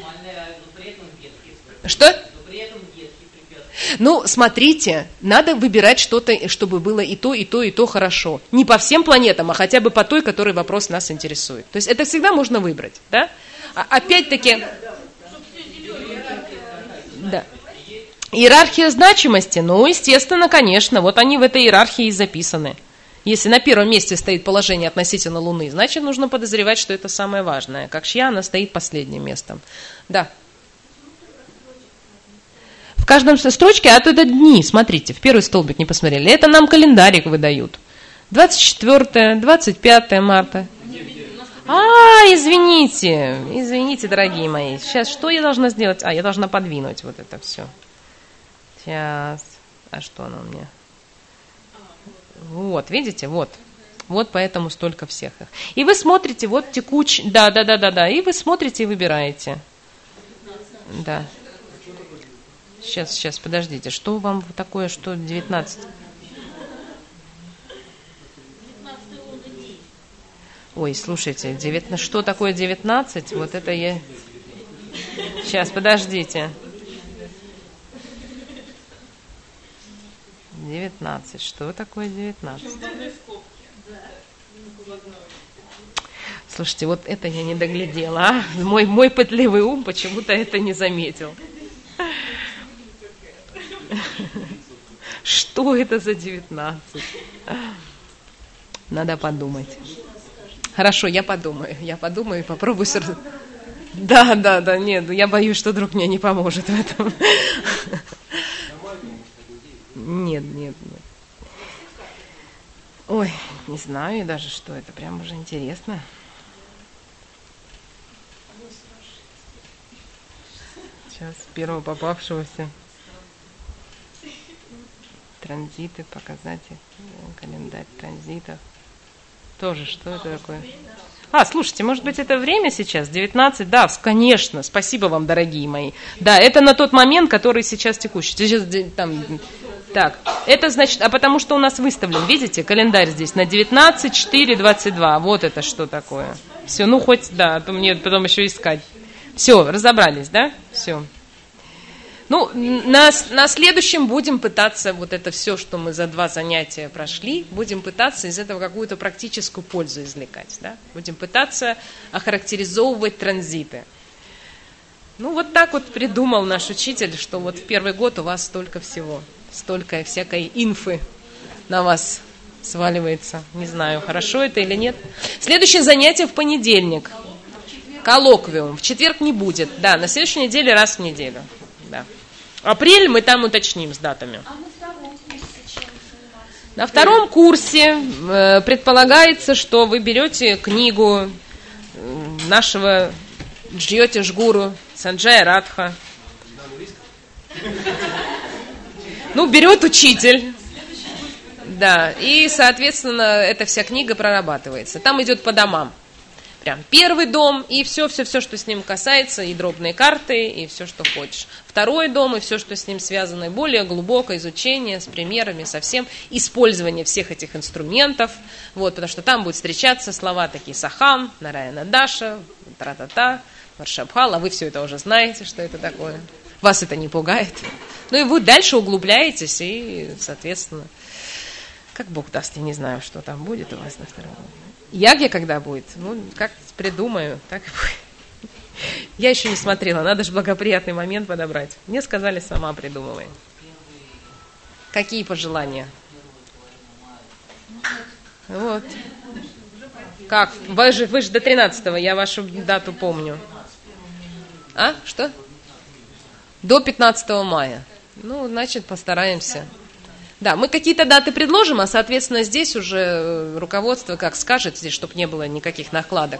Что? Ну, смотрите, надо выбирать что-то, чтобы было и то, и то, и то хорошо. Не по всем планетам, а хотя бы по той, который вопрос нас интересует. То есть это всегда можно выбрать, да? А, опять-таки... Да. Иерархия значимости, ну, естественно, конечно, вот они в этой иерархии и записаны. Если на первом месте стоит положение относительно Луны, значит, нужно подозревать, что это самое важное. Как шья, она стоит последним местом. Да. В каждом строчке, а то это дни, смотрите, в первый столбик не посмотрели, это нам календарик выдают. двадцать четвёртое, двадцать пятое марта. А, извините, извините, дорогие мои. Сейчас что я должна сделать? А, я должна подвинуть вот это все. Сейчас. А что оно у меня? Вот, видите, вот. Вот поэтому столько всех их. И вы смотрите, вот текуч... Да, да, да, да, да. И вы смотрите и выбираете. Да. Сейчас, сейчас, подождите. Что вам такое, что девятнадцать? Ой, слушайте, девятнадцать, что такое девятнадцать? Вот это я... Сейчас, подождите. девятнадцать. Что такое девятнадцать? Слушайте, вот это я не доглядела. А? Мой, мой пытливый ум почему-то это не заметил. Что это за девятнадцать? Надо подумать. Хорошо, я подумаю. Я подумаю и попробую сразу. Да, да, да, нет, я боюсь, что друг мне не поможет в этом. Нет, нет, нет. Ой, не знаю даже, что это. Прям уже интересно. Сейчас первого попавшегося. Транзиты, показать календарь транзитов. Тоже, что это такое? А, слушайте, может быть, это время сейчас, девятнадцать? Да, конечно, спасибо вам, дорогие мои. Да, это на тот момент, который сейчас текущий. Сейчас, там, так, это значит, а потому что у нас выставлен, видите, календарь здесь на девятнадцать, четыре, двадцать два. Вот это что такое. Все, ну хоть, да, а то мне потом еще искать. Все, разобрались, да? Все. Ну, на, на следующем будем пытаться вот это все, что мы за два занятия прошли, будем пытаться из этого какую-то практическую пользу извлекать, да? Будем пытаться охарактеризовывать транзиты. Ну, вот так вот придумал наш учитель, что вот в первый год у вас столько всего, столько всякой инфы на вас сваливается. Не знаю, хорошо это или нет. Следующее занятие в понедельник. Коллоквиум. В четверг не будет. Да, на следующей неделе раз в неделю. Да. Апрель мы там уточним с датами. А на втором курсе чем заниматься? На втором курсе э, предполагается, что вы берете книгу э, нашего Джьотиш-гуру Санджая Радха. Ну, берет учитель. Да, и, соответственно, эта вся книга прорабатывается. Там идет по домам. Прям первый дом и все-все-все, что с ним касается, и дробные карты, и все, что хочешь. Второй дом и все, что с ним связано, и более глубокое изучение с примерами, со всем, использование всех этих инструментов, вот, потому что там будут встречаться слова такие Сахам, Нараяна Даша, Тра-та-та, Варшабхал, а вы все это уже знаете, что это такое. Вас это не пугает. Ну и вы дальше углубляетесь, и, соответственно, как Бог даст, я не знаю, что там будет у вас на втором. Ягья когда будет? Ну, как придумаю, так и будет. Я еще не смотрела, надо же благоприятный момент подобрать. Мне сказали, сама придумывай. Какие пожелания? Вот. Как? Вы же, вы же до тринадцатого, я вашу дату помню. А? Что? До пятнадцатого мая. Ну, значит, постараемся. Да, мы какие-то даты предложим, а, соответственно, здесь уже руководство как скажет, здесь, чтобы не было никаких накладок.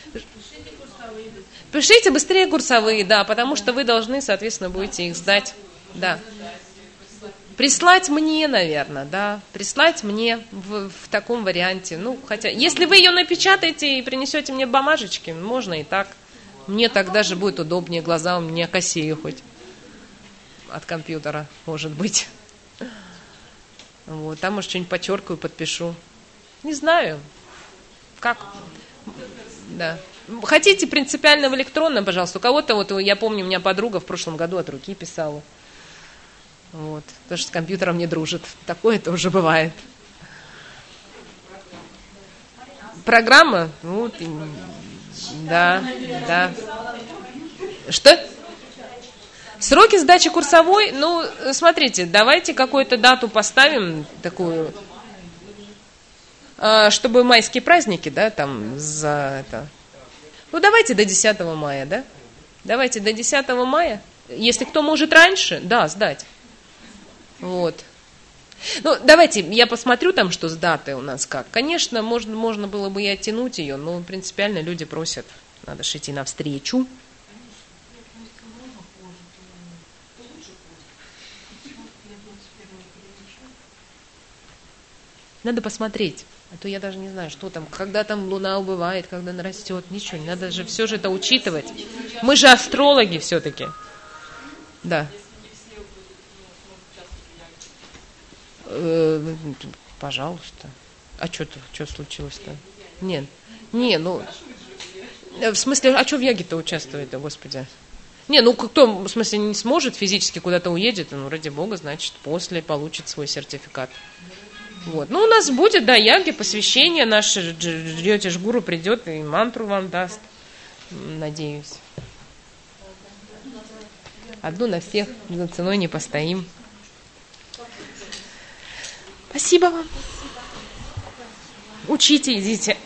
Пишите быстрее курсовые, да, потому что вы должны, соответственно, будете их сдать. Да. Прислать мне, наверное, да, прислать мне в, в таком варианте. Ну, хотя, если вы ее напечатаете и принесете мне бумажечки, можно и так. Мне так даже будет удобнее, глаза у меня косею хоть от компьютера, может быть. Вот, там, может, что-нибудь подчеркаю, подпишу. Не знаю. Как? Да. Хотите принципиально в электронном, пожалуйста. У кого-то, вот я помню, у меня подруга в прошлом году от руки писала. Вот. Потому что с компьютером не дружит. Такое тоже бывает. Программа? Ну, да, да. Что? Сроки сдачи курсовой, ну, смотрите, давайте какую-то дату поставим, такую, чтобы майские праздники, да, там, за это. Ну, давайте до десятого мая, да? Давайте до десятого мая. Если кто может раньше, да, сдать. Вот. Ну, давайте, я посмотрю там, что с датой у нас как. Конечно, можно, можно было бы и оттянуть ее, но принципиально люди просят, надо же идти навстречу. Надо посмотреть, а то я даже не знаю, что там, когда там луна убывает, когда она растет, ничего, не надо же все же это учитывать. Мы же астрологи все-таки. Да. Э, пожалуйста. А что что случилось-то? Нет. Не, ну... В смысле, а что в Яге-то участвует-то, господи? Не, ну кто, в смысле, не сможет физически куда-то уедет, ну, ради бога, значит, после получит свой сертификат. Вот. Ну, у нас будет, да, яги, посвящение наше, Джьотиш Гуру придет и мантру вам даст, надеюсь. Одну на всех, за ценой не постоим. Спасибо вам. Учите, идите.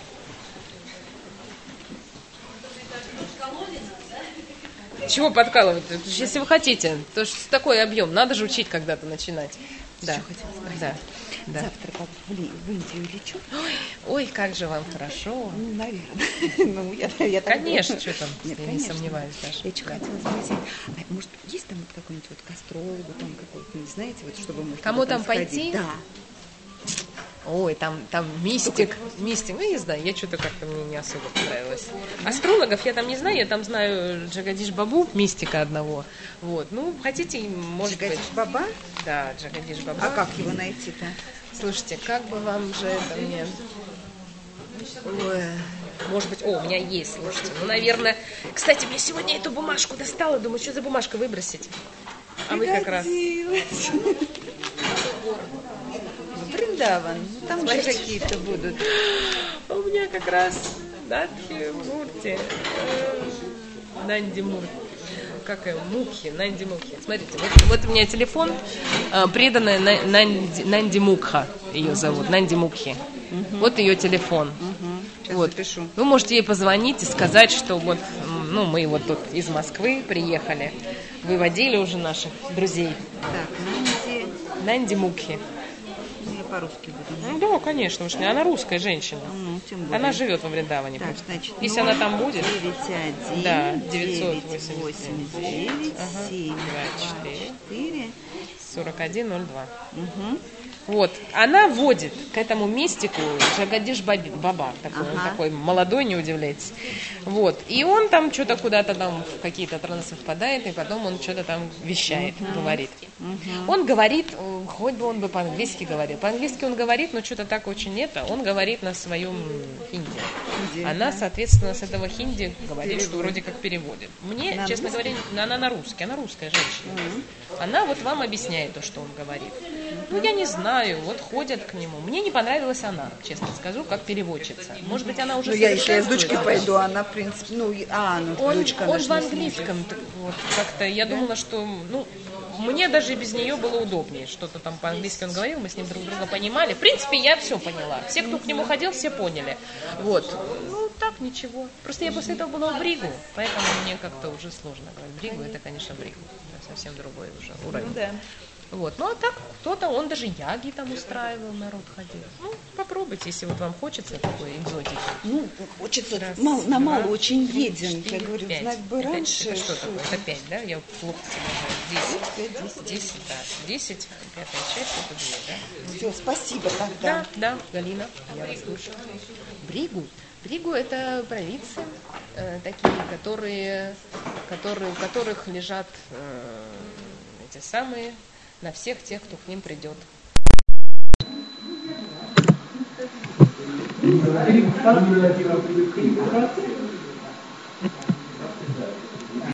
Чего подкалывать? Если вы хотите, то что такой объем, надо же учить когда-то начинать. Да. Что хотела сказать? Да. Да. Завтра как в, Ли, в Индию лечу. Ой, ой, как же вам хорошо. Ну, наверное. ну, я, я так Конечно, думаю. что там, Нет, я не конечно. сомневаюсь даже. Я что хотела спросить, а может, есть там вот какой-нибудь вот к астрологу, там какой-то, не знаете, вот чтобы можно Кому там там пойти? сходить? Да. Ой, там, там мистик, мистик, ну, не знаю, я что-то как-то мне не особо понравилось. Астрологов я там не знаю, я там знаю Джагадиш Бабу, мистика одного. Вот, ну, хотите, может быть. Джагадиш Баба? Да, Джагадиш Баба. А как его найти-то? Слушайте, как бы вам же это мне... Ой, может быть, о, у меня есть, слушайте. Ну, наверное... Кстати, мне сегодня эту бумажку достала, думаю, что за бумажку выбросить? А вы как раз... Вриндаван, ну, там же какие-то будут. У меня как раз Надхи Мурти, Нанди Мурти, как ее, Мукхи, Нанди Мукхи. Смотрите, вот, вот у меня телефон, преданная Нанди, Нанди Мукха, ее зовут, Нанди Мукхи. Угу. Вот ее телефон. Угу. Вот. Запишу. Вы можете ей позвонить и сказать, что вот, ну, мы вот тут из Москвы приехали, выводили уже наших друзей. Так, Нанди... Нанди Мукхи. Я по-русски буду. Ну да, конечно, уж не. Она русская женщина. Ну, тем более. Она живет во Вриндаване. Так, просто. значит, Если она там будет, девять один, да, девять девятьсот восемьдесят девять, семь двадцать четыре, четыре. сорок один ноль два. Угу. Вот, она водит к этому мистику Джагадиш Баба, такой, Ага. он такой молодой, не удивляйтесь. Вот, и он там что-то куда-то там в какие-то трансы впадает, и потом он что-то там вещает, uh-huh. говорит. Uh-huh. Он говорит, хоть бы он бы по-английски говорил. По-английски он говорит, но что-то так очень это, он говорит на своем хинди. Хинди она, да. соответственно, с этого хинди говорит, Перевод. Что вроде как переводит. Мне, на честно говоря, она на русский, она русская женщина. Uh-huh. Она вот вам объясняет то, что он говорит. Uh-huh. Ну, я не знаю. Вот ходят к нему. Мне не понравилась она, честно скажу, как переводчица. Может быть, она уже... Ну, я, если я с дочкой пойду, она, в принципе, ну, а, ну, он, дочка... Он в английском, вот, как-то, я да? думала, что, ну, мне даже без нее было удобнее. Что-то там по-английски он говорил, мы с ним друг друга понимали. В принципе, я все поняла. Все, кто к нему ходил, все поняли. Вот. Ну, так, ничего. Просто я после этого была в Бригу, поэтому мне как-то уже сложно говорить. Бригу, это, конечно, Бригу. Это совсем другой уже уровень. Ну, да. Вот. Ну, а так кто-то, он даже яги там устраивал, народ ходил. Ну, попробуйте, если вот вам хочется такой экзотики. Ну, хочется, Раз, мал, на мало два, очень три, едем. четыре, Я говорю, пять. знать бы Это, раньше. это что такое? Это пять, да? Я плохо соображаю. Десять. десять. Десять, да. Десять, пятая часть, это две, да? Все, спасибо тогда. Да, да, Галина, я вас слушаю. Бригу. Бригу – это провидцы, э, такие, которые, которые, у которых лежат э, эти самые... на всех тех, кто к ним придет. Перед